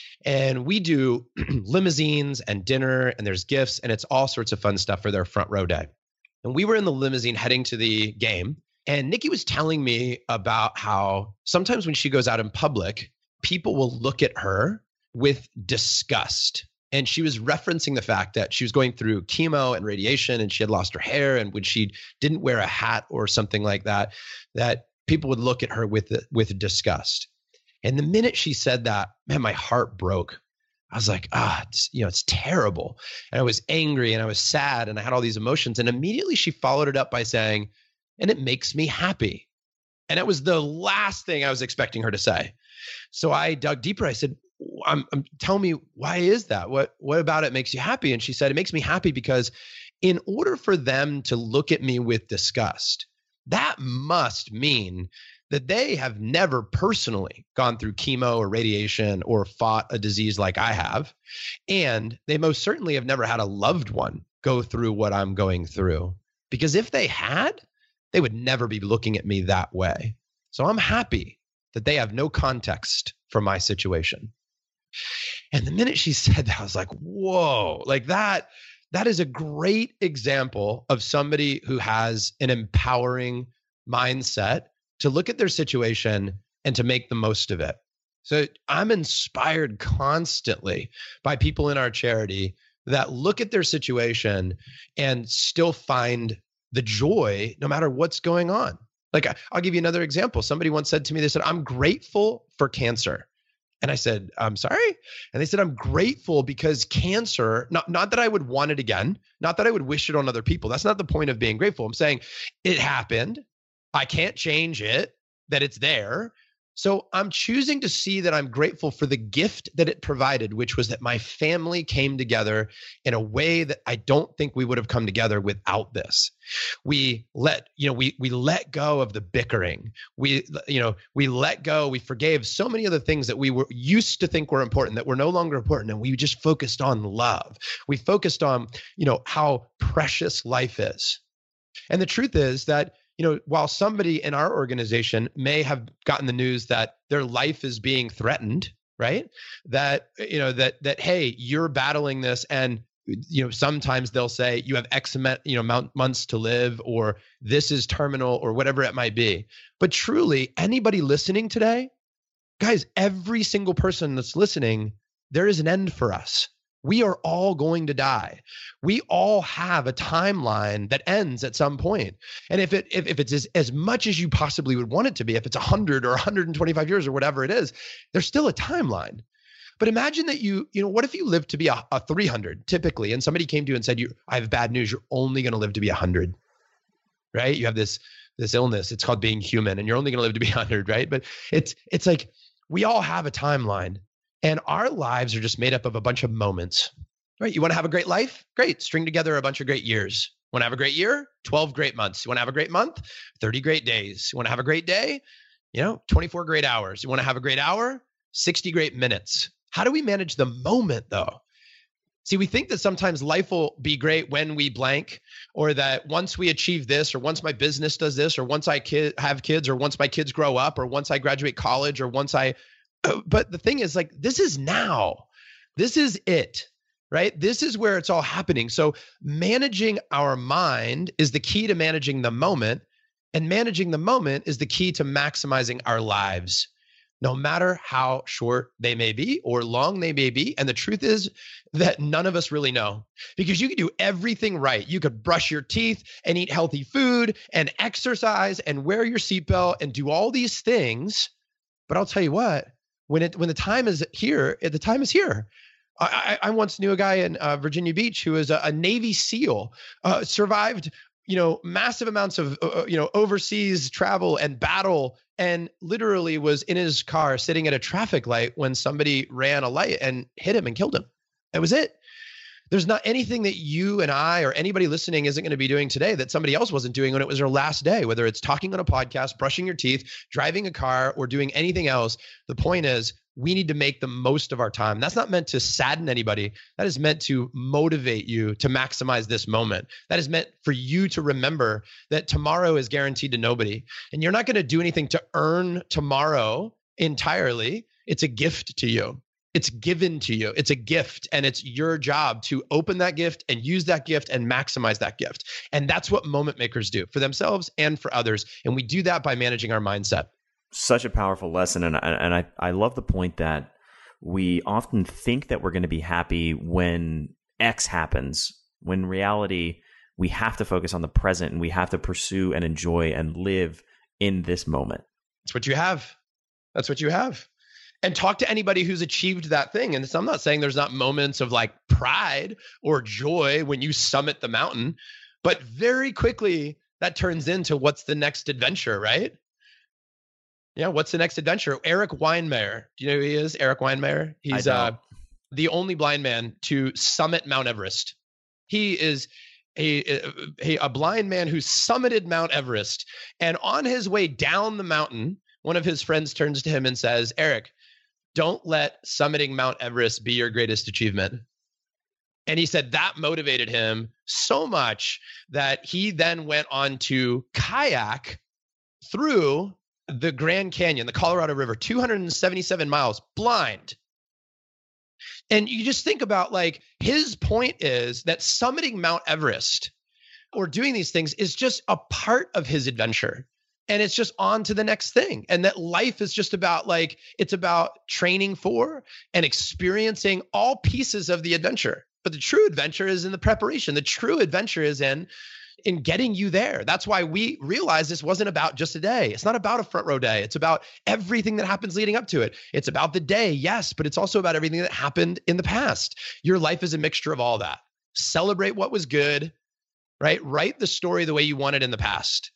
And we do limousines and dinner and there's gifts and it's all sorts of fun stuff for their front row day. And we were in the limousine heading to the game. And Nikki was telling me about how sometimes when she goes out in public, people will look at her with disgust. And she was referencing the fact that she was going through chemo and radiation and she had lost her hair. And when she didn't wear a hat or something like that, that people would look at her with, with disgust. And the minute she said that, man, my heart broke. I was like, ah, it's, you know, it's terrible. And I was angry and I was sad and I had all these emotions. And immediately she followed it up by saying, and it makes me happy. And that was the last thing I was expecting her to say. So I dug deeper. I said, I'm, I'm tell me, why is that? What, what about it makes you happy? And she said, it makes me happy because in order for them to look at me with disgust, that must mean that they have never personally gone through chemo or radiation or fought a disease like I have. And they most certainly have never had a loved one go through what I'm going through. Because if they had, they would never be looking at me that way. So I'm happy that they have no context for my situation. And the minute she said that, I was like, whoa, like that, that is a great example of somebody who has an empowering mindset to look at their situation and to make the most of it. So I'm inspired constantly by people in our charity that look at their situation and still find the joy no matter what's going on. Like, I'll give you another example. Somebody once said to me, they said, I'm grateful for cancer. And I said, I'm sorry? And they said, I'm grateful because cancer, not, not that I would want it again, not that I would wish it on other people. That's not the point of being grateful. I'm saying it happened. I can't change it, that it's there. So I'm choosing to see that I'm grateful for the gift that it provided, which was that my family came together in a way that I don't think we would have come together without this. We let, you know, we we let go of the bickering. We, you know, we let go, we forgave so many of the things that we were used to think were important that were no longer important. And we just focused on love. We focused on, you know, how precious life is. And the truth is that, you know, while somebody in our organization may have gotten the news that their life is being threatened, right? That, you know, that, that, hey, you're battling this, and, you know, sometimes they'll say you have X amount, you know, months to live, or this is terminal, or whatever it might be. But truly, anybody listening today, guys, every single person that's listening, there is an end for us. We are all going to die. We all have a timeline that ends at some point. And if it if, if it's as, as much as you possibly would want it to be, if it's one hundred or one hundred twenty-five years or whatever it is, there's still a timeline. But imagine that you, you know, what if you live to be a, a three hundred typically, and somebody came to you and said, "You, I have bad news. You're only going to live to be one hundred, right? You have this this illness. It's called being human, and you're only going to live to be one hundred, right?" But it's it's like we all have a timeline. And our lives are just made up of a bunch of moments, right? You want to have a great life? Great. String together a bunch of great years. Want to have a great year? twelve great months. You want to have a great month? thirty great days. You want to have a great day? You know, twenty-four great hours. You want to have a great hour? sixty great minutes. How do we manage the moment though? See, we think that sometimes life will be great when we blank, or that once we achieve this, or once my business does this, or once I kid, have kids, or once my kids grow up, or once I graduate college, or once I But the thing is, like, this is now. This is it, right? This is where it's all happening. So managing our mind is the key to managing the moment, and managing the moment is the key to maximizing our lives, no matter how short they may be or long they may be. And the truth is that none of us really know, because you could do everything right. You could brush your teeth and eat healthy food and exercise and wear your seatbelt and do all these things. But I'll tell you what, When it when the time is here, the time is here. I, I, I once knew a guy in uh, Virginia Beach who was a, a Navy SEAL, uh, survived, you know, massive amounts of uh, you know overseas travel and battle, and literally was in his car sitting at a traffic light when somebody ran a light and hit him and killed him. That was it. There's not anything that you and I or anybody listening isn't going to be doing today that somebody else wasn't doing when it was their last day, whether it's talking on a podcast, brushing your teeth, driving a car, or doing anything else. The point is, we need to make the most of our time. That's not meant to sadden anybody. That is meant to motivate you to maximize this moment. That is meant for you to remember that tomorrow is guaranteed to nobody. And you're not going to do anything to earn tomorrow entirely. It's a gift to you. It's given to you. It's a gift, and it's your job to open that gift and use that gift and maximize that gift. And that's what moment makers do for themselves and for others. And we do that by managing our mindset. Such a powerful lesson. And, and I, I love the point that we often think that we're going to be happy when X happens, when in reality, we have to focus on the present, and we have to pursue and enjoy and live in this moment. That's what you have. That's what you have. And talk to anybody who's achieved that thing. And so I'm not saying there's not moments of like pride or joy when you summit the mountain, but very quickly that turns into what's the next adventure, right? Yeah, what's the next adventure? Eric Weinmeier. Do you know who he is? Eric Weinmeier. He's uh, the only blind man to summit Mount Everest. He is a, a, a blind man who summited Mount Everest. And on his way down the mountain, one of his friends turns to him and says, "Eric, don't let summiting Mount Everest be your greatest achievement." And he said that motivated him so much that he then went on to kayak through the Grand Canyon, the Colorado River, two hundred seventy-seven miles, blind. And you just think about, like, his point is that summiting Mount Everest or doing these things is just a part of his adventure. and it's just on to the next thing. And that life is just about like, it's about training for and experiencing all pieces of the adventure. But the true adventure is in the preparation. The true adventure is in, in getting you there. That's why we realized this wasn't about just a day. It's not about a front row day. It's about everything that happens leading up to it. It's about the day, yes, but it's also about everything that happened in the past. Your life is a mixture of all that. Celebrate what was good, right? Write the story the way you want it in the past.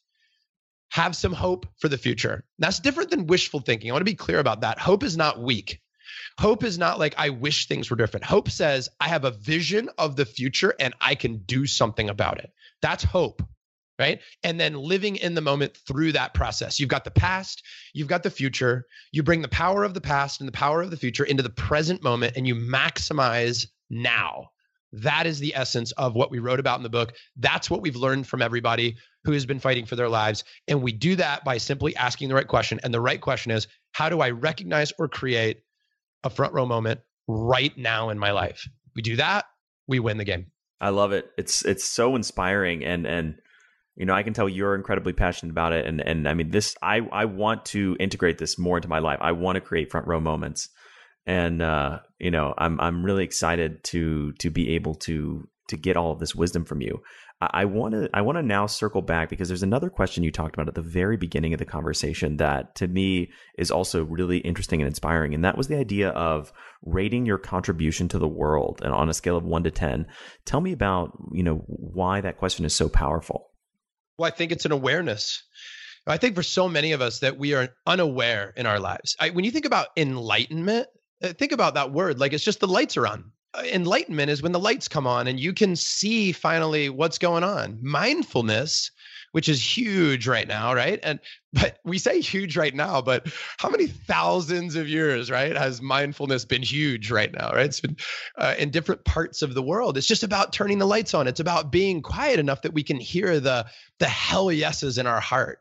Have some hope for the future. That's different than wishful thinking. I want to be clear about that. Hope is not weak. Hope is not like, I wish things were different. Hope says, I have a vision of the future and I can do something about it. That's hope, right? And then living in the moment through that process. You've got the past, you've got the future. You bring the power of the past and the power of the future into the present moment and you maximize now. That is the essence of what we wrote about in the book. That's what we've learned from everybody who has been fighting for their lives. And we do that by simply asking the right question. And the right question is, how do I recognize or create a front row moment right now in my life? We do that, we win the game. I love it. It's it's so inspiring, and and you know, I can tell you're incredibly passionate about it. And and I mean, this I I want to integrate this more into my life. I want to create front row moments, and uh, you know, I'm I'm really excited to to be able to to get all of this wisdom from you. I want to I want to now circle back because there's another question you talked about at the very beginning of the conversation that to me is also really interesting and inspiring. And that was the idea of rating your contribution to the world and on a scale of one to ten. Tell me about, you know, why that question is so powerful. Well, I think it's an awareness. I think for so many of us that we are unaware in our lives. I, when you think about enlightenment, think about that word, like it's just the lights are on. Enlightenment is when the lights come on and you can see finally what's going on. Mindfulness, which is huge right now, right? And but we say huge right now, but how many thousands of years, right, has mindfulness been huge right now, right? It's been uh, in different parts of the world. It's just about turning the lights on. It's about being quiet enough that we can hear the the hell yeses in our heart.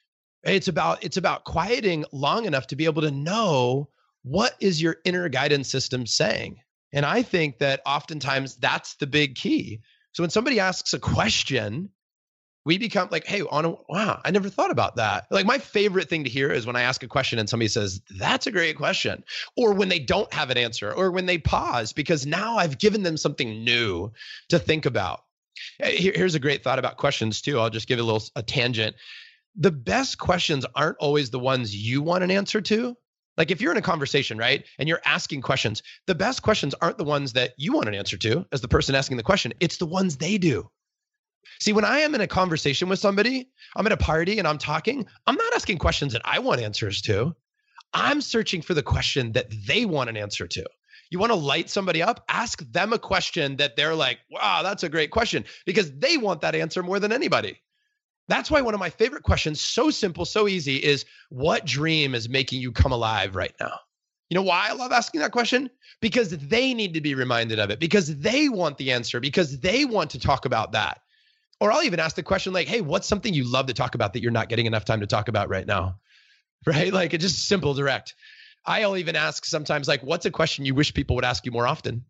It's about it's about quieting long enough to be able to know what is your inner guidance system saying. And I think that oftentimes that's the big key. So when somebody asks a question, we become like, hey, on a, wow, I never thought about that. Like my favorite thing to hear is when I ask a question and somebody says, that's a great question. Or when they don't have an answer, or when they pause, because now I've given them something new to think about. Here, here's a great thought about questions too. I'll just give a little a tangent. The best questions aren't always the ones you want an answer to. Like if you're in a conversation, right, and you're asking questions, the best questions aren't the ones that you want an answer to as the person asking the question. It's the ones they do. See, when I am in a conversation with somebody, I'm at a party and I'm talking, I'm not asking questions that I want answers to. I'm searching for the question that they want an answer to. You want to light somebody up? Ask them a question that they're like, wow, that's a great question, because they want that answer more than anybody. That's why one of my favorite questions, so simple, so easy, is what dream is making you come alive right now? You know why I love asking that question? Because they need to be reminded of it, because they want the answer, because they want to talk about that. Or I'll even ask the question like, hey, what's something you love to talk about that you're not getting enough time to talk about right now? Right? Like it's just simple, direct. I'll even ask sometimes like, what's a question you wish people would ask you more often?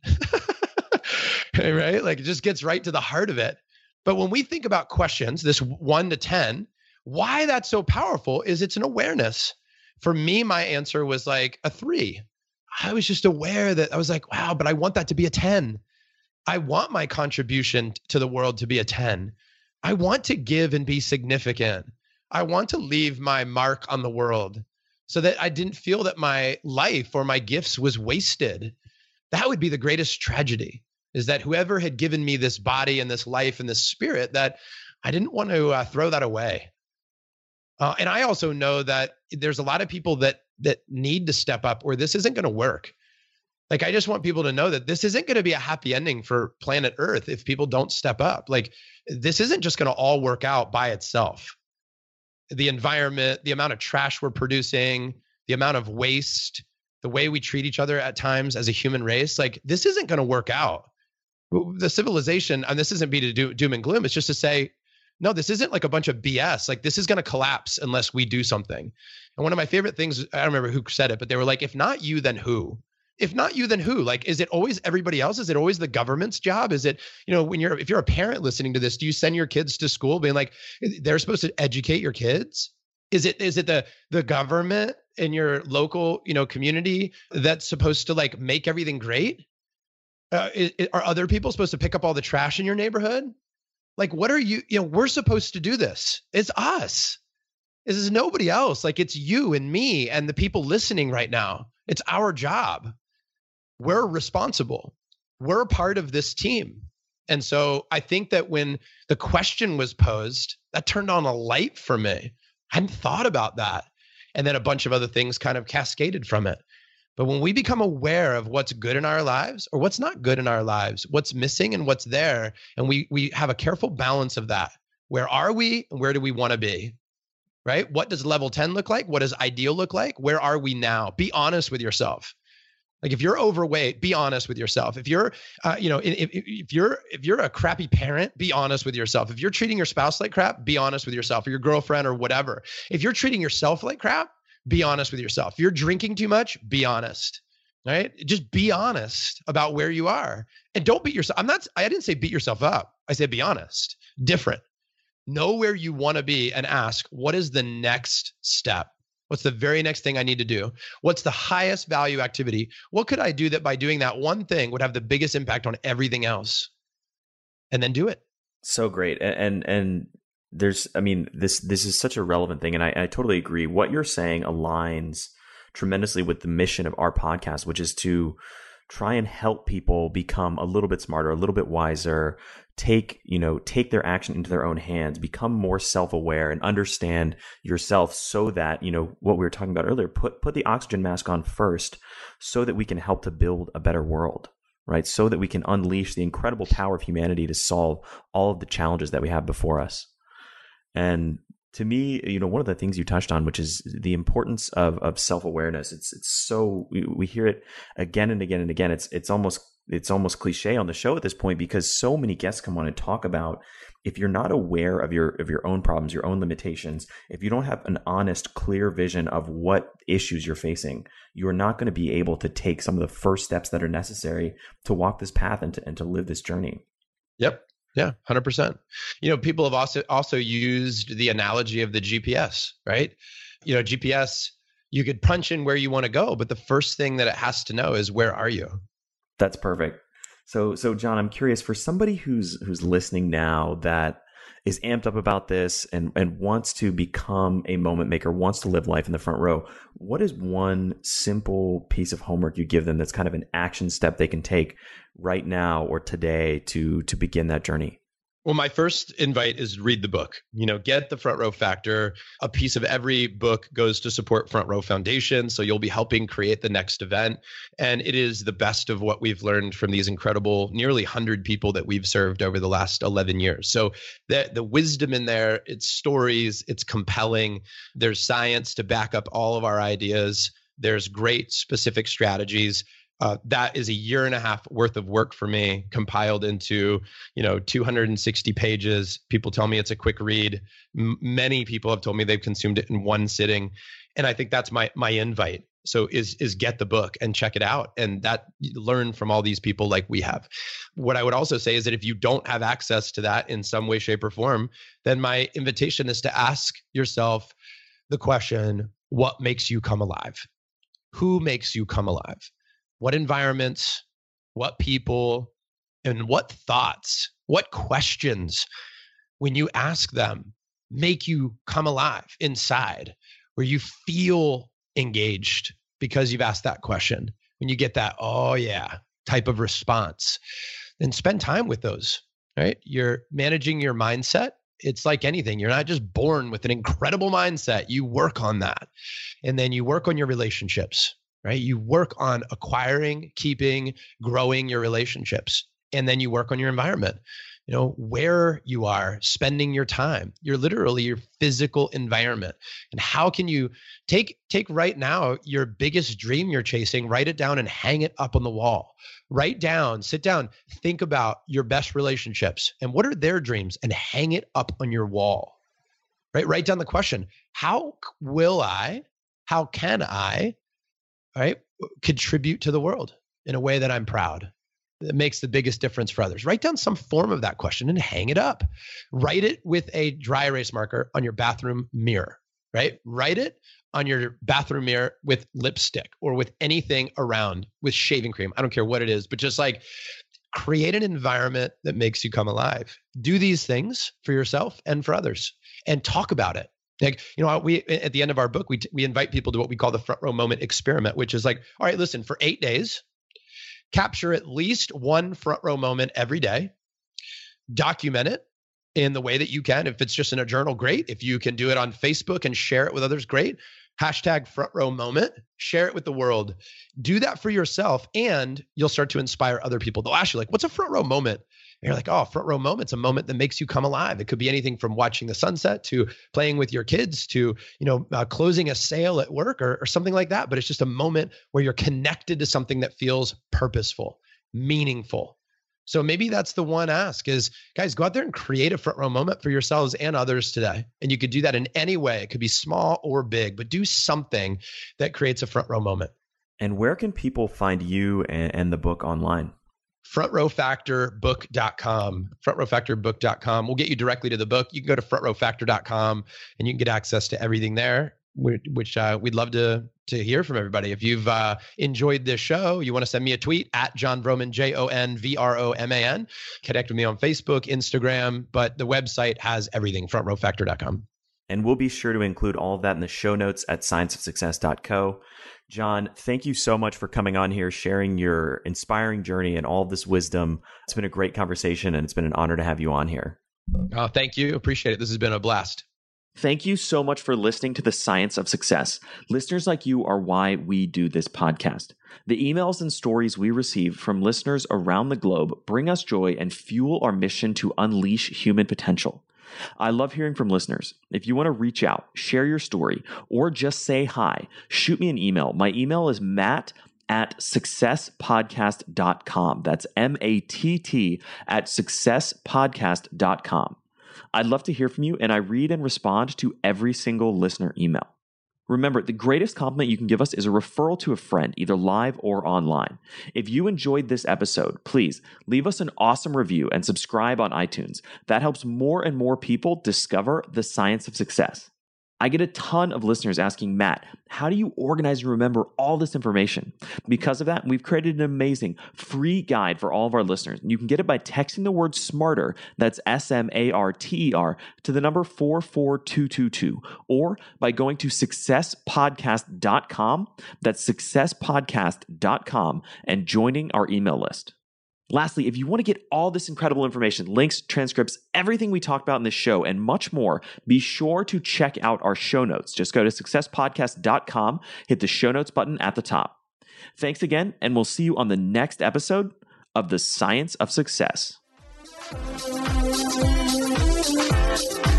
Right? Like it just gets right to the heart of it. But when we think about questions, this one to ten, why that's so powerful is it's an awareness. For me, my answer was like a three. I was just aware that I was like, wow, but I want that to be a ten. I want my contribution to the world to be a ten. I want to give and be significant. I want to leave my mark on the world so that I didn't feel that my life or my gifts was wasted. That would be the greatest tragedy. Is that whoever had given me this body and this life and this spirit, that I didn't want to uh, throw that away. Uh, and I also know that there's a lot of people that that need to step up or this isn't going to work. Like, I just want people to know that this isn't going to be a happy ending for planet Earth if people don't step up. Like, this isn't just going to all work out by itself. The environment, the amount of trash we're producing, the amount of waste, the way we treat each other at times as a human race, like this isn't going to work out. The civilization, and this isn't be to do doom and gloom, it's just to say, no, this isn't like a bunch of B S. Like this is going to collapse unless we do something. And one of my favorite things, I don't remember who said it, but they were like, if not you, then who? If not you, then who? Like, is it always everybody else? Is it always the government's job? Is it, you know, when you're, if you're a parent listening to this, do you send your kids to school being like, they're supposed to educate your kids? Is it is it the the government in your local, you know, community that's supposed to like make everything great? Uh, is, are other people supposed to pick up all the trash in your neighborhood? Like, what are you, you know, we're supposed to do this. It's us. This is nobody else. Like, it's you and me and the people listening right now. It's our job. We're responsible. We're a part of this team. And so I think that when the question was posed, that turned on a light for me. I hadn't thought about that. And then a bunch of other things kind of cascaded from it. But when we become aware of what's good in our lives or what's not good in our lives, what's missing and what's there, and we we have a careful balance of that. Where are we and where do we want to be? Right? What does level ten look like? What does ideal look like? Where are we now? Be honest with yourself. Like if you're overweight, be honest with yourself. If you're, uh, you know, if, if you're if you're a crappy parent, be honest with yourself. If you're treating your spouse like crap, be honest with yourself, or your girlfriend or whatever. If you're treating yourself like crap, be honest with yourself. If you're drinking too much, be honest, right? Just be honest about where you are and don't beat yourself. I'm not, I didn't say beat yourself up. I said, be honest, different. Know where you want to be and ask, what is the next step? What's the very next thing I need to do? What's the highest value activity? What could I do that by doing that one thing would have the biggest impact on everything else? And then do it. So great. And, and, and there's, I mean, this, this is such a relevant thing. And I, I totally agree. What you're saying aligns tremendously with the mission of our podcast, which is to try and help people become a little bit smarter, a little bit wiser, take, you know, take their action into their own hands, become more self-aware and understand yourself so that, you know, what we were talking about earlier, put, put the oxygen mask on first so that we can help to build a better world, right? So that we can unleash the incredible power of humanity to solve all of the challenges that we have before us. And to me, you know, one of the things you touched on, which is the importance of of self-awareness. It's it's so we, we hear it again and again and again. It's it's almost it's almost cliche on the show at this point because so many guests come on and talk about if you're not aware of your of your own problems, your own limitations, if you don't have an honest, clear vision of what issues you're facing, you're not going to be able to take some of the first steps that are necessary to walk this path and to, and to live this journey. Yep. Yeah, one hundred percent. You know, people have also also used the analogy of the G P S, right? You know, G P S, you could punch in where you want to go, but the first thing that it has to know is where are you? That's perfect. So, so John, I'm curious for somebody who's who's listening now that is amped up about this and and wants to become a moment maker, wants to live life in the front row. What is one simple piece of homework you give them that's kind of an action step they can take right now or today to to begin that journey? Well, my first invite is read the book. You know, get the Front Row Factor. A piece of every book goes to support Front Row Foundation. So you'll be helping create the next event. And it is the best of what we've learned from these incredible, nearly one hundred people that we've served over the last eleven years. So the, the wisdom in there, it's stories, it's compelling. There's science to back up all of our ideas. There's great specific strategies. Uh, that is a year and a half worth of work for me, compiled into, you know, two hundred sixty pages. People tell me it's a quick read. M- many people have told me they've consumed it in one sitting, and I think that's my my invite. So is is get the book and check it out, and that learn from all these people like we have. What I would also say is that if you don't have access to that in some way, shape, or form, then my invitation is to ask yourself the question: what makes you come alive? Who makes you come alive? What environments, what people, and what thoughts, what questions, when you ask them, make you come alive inside, where you feel engaged because you've asked that question. When you get that, oh yeah, type of response, then spend time with those, right? You're managing your mindset. It's like anything. You're not just born with an incredible mindset. You work on that. And then you work on your relationships. Right? You work on acquiring, keeping, growing your relationships. And then you work on your environment, you know, where you are spending your time. You're literally your physical environment. And how can you take, take right now, your biggest dream you're chasing, write it down and hang it up on the wall. Write down, sit down, think about your best relationships and what are their dreams and hang it up on your wall, right? Write down the question, how will I, how can I, right, contribute to the world in a way that I'm proud, that makes the biggest difference for others? Write down some form of that question and hang it up. Write it with a dry erase marker on your bathroom mirror. right? Write it on your bathroom mirror with lipstick or with anything around, with shaving cream. I don't care what it is, but just like create an environment that makes you come alive. Do these things for yourself and for others, and talk about it. Like, you know, we, at the end of our book, we, we invite people to what we call the front row moment experiment, which is like, all right, listen, for eight days, capture at least one front row moment every day, document it in the way that you can. If it's just in a journal, great. If you can do it on Facebook and share it with others, great. Hashtag front row moment, share it with the world. Do that for yourself, and you'll start to inspire other people. They'll ask you like, what's a front row moment? And you're like, oh, front row moment's a moment that makes you come alive. It could be anything from watching the sunset to playing with your kids to, you know, uh, closing a sale at work or, or something like that. But it's just a moment where you're connected to something that feels purposeful, meaningful. So maybe that's the one ask is, guys, go out there and create a front row moment for yourselves and others today. And you could do that in any way. It could be small or big, but do something that creates a front row moment. And where can people find you and, and the book online? front row factor book dot com. front row factor book dot com. We'll get you directly to the book. You can go to front row factor dot com and you can get access to everything there, which uh, we'd love to to hear from everybody. If you've uh, enjoyed this show, you want to send me a tweet at Jon Vroman, J O N V R O M A N. Connect with me on Facebook, Instagram, but the website has everything, front row factor dot com. And we'll be sure to include all of that in the show notes at science of success dot co. Jon, thank you so much for coming on here, sharing your inspiring journey and all of this wisdom. It's been a great conversation, and it's been an honor to have you on here. Oh, thank you. Appreciate it. This has been a blast. Thank you so much for listening to The Science of Success. Listeners like you are why we do this podcast. The emails and stories we receive from listeners around the globe bring us joy and fuel our mission to unleash human potential. I love hearing from listeners. If you want to reach out, share your story, or just say hi, shoot me an email. My email is matt at success podcast dot com. That's M A T T at success podcast dot com. I'd love to hear from you, and I read and respond to every single listener email. Remember, the greatest compliment you can give us is a referral to a friend, either live or online. If you enjoyed this episode, please leave us an awesome review and subscribe on iTunes. That helps more and more people discover the science of success. I get a ton of listeners asking, Matt, how do you organize and remember all this information? Because of that, we've created an amazing free guide for all of our listeners. You can get it by texting the word SMARTER, that's S M A R T E R, to the number four four two two two, or by going to success podcast dot com, that's success podcast dot com, and joining our email list. Lastly, if you want to get all this incredible information, links, transcripts, everything we talked about in this show, and much more, be sure to check out our show notes. Just go to success podcast dot com, hit the show notes button at the top. Thanks again, and we'll see you on the next episode of The Science of Success.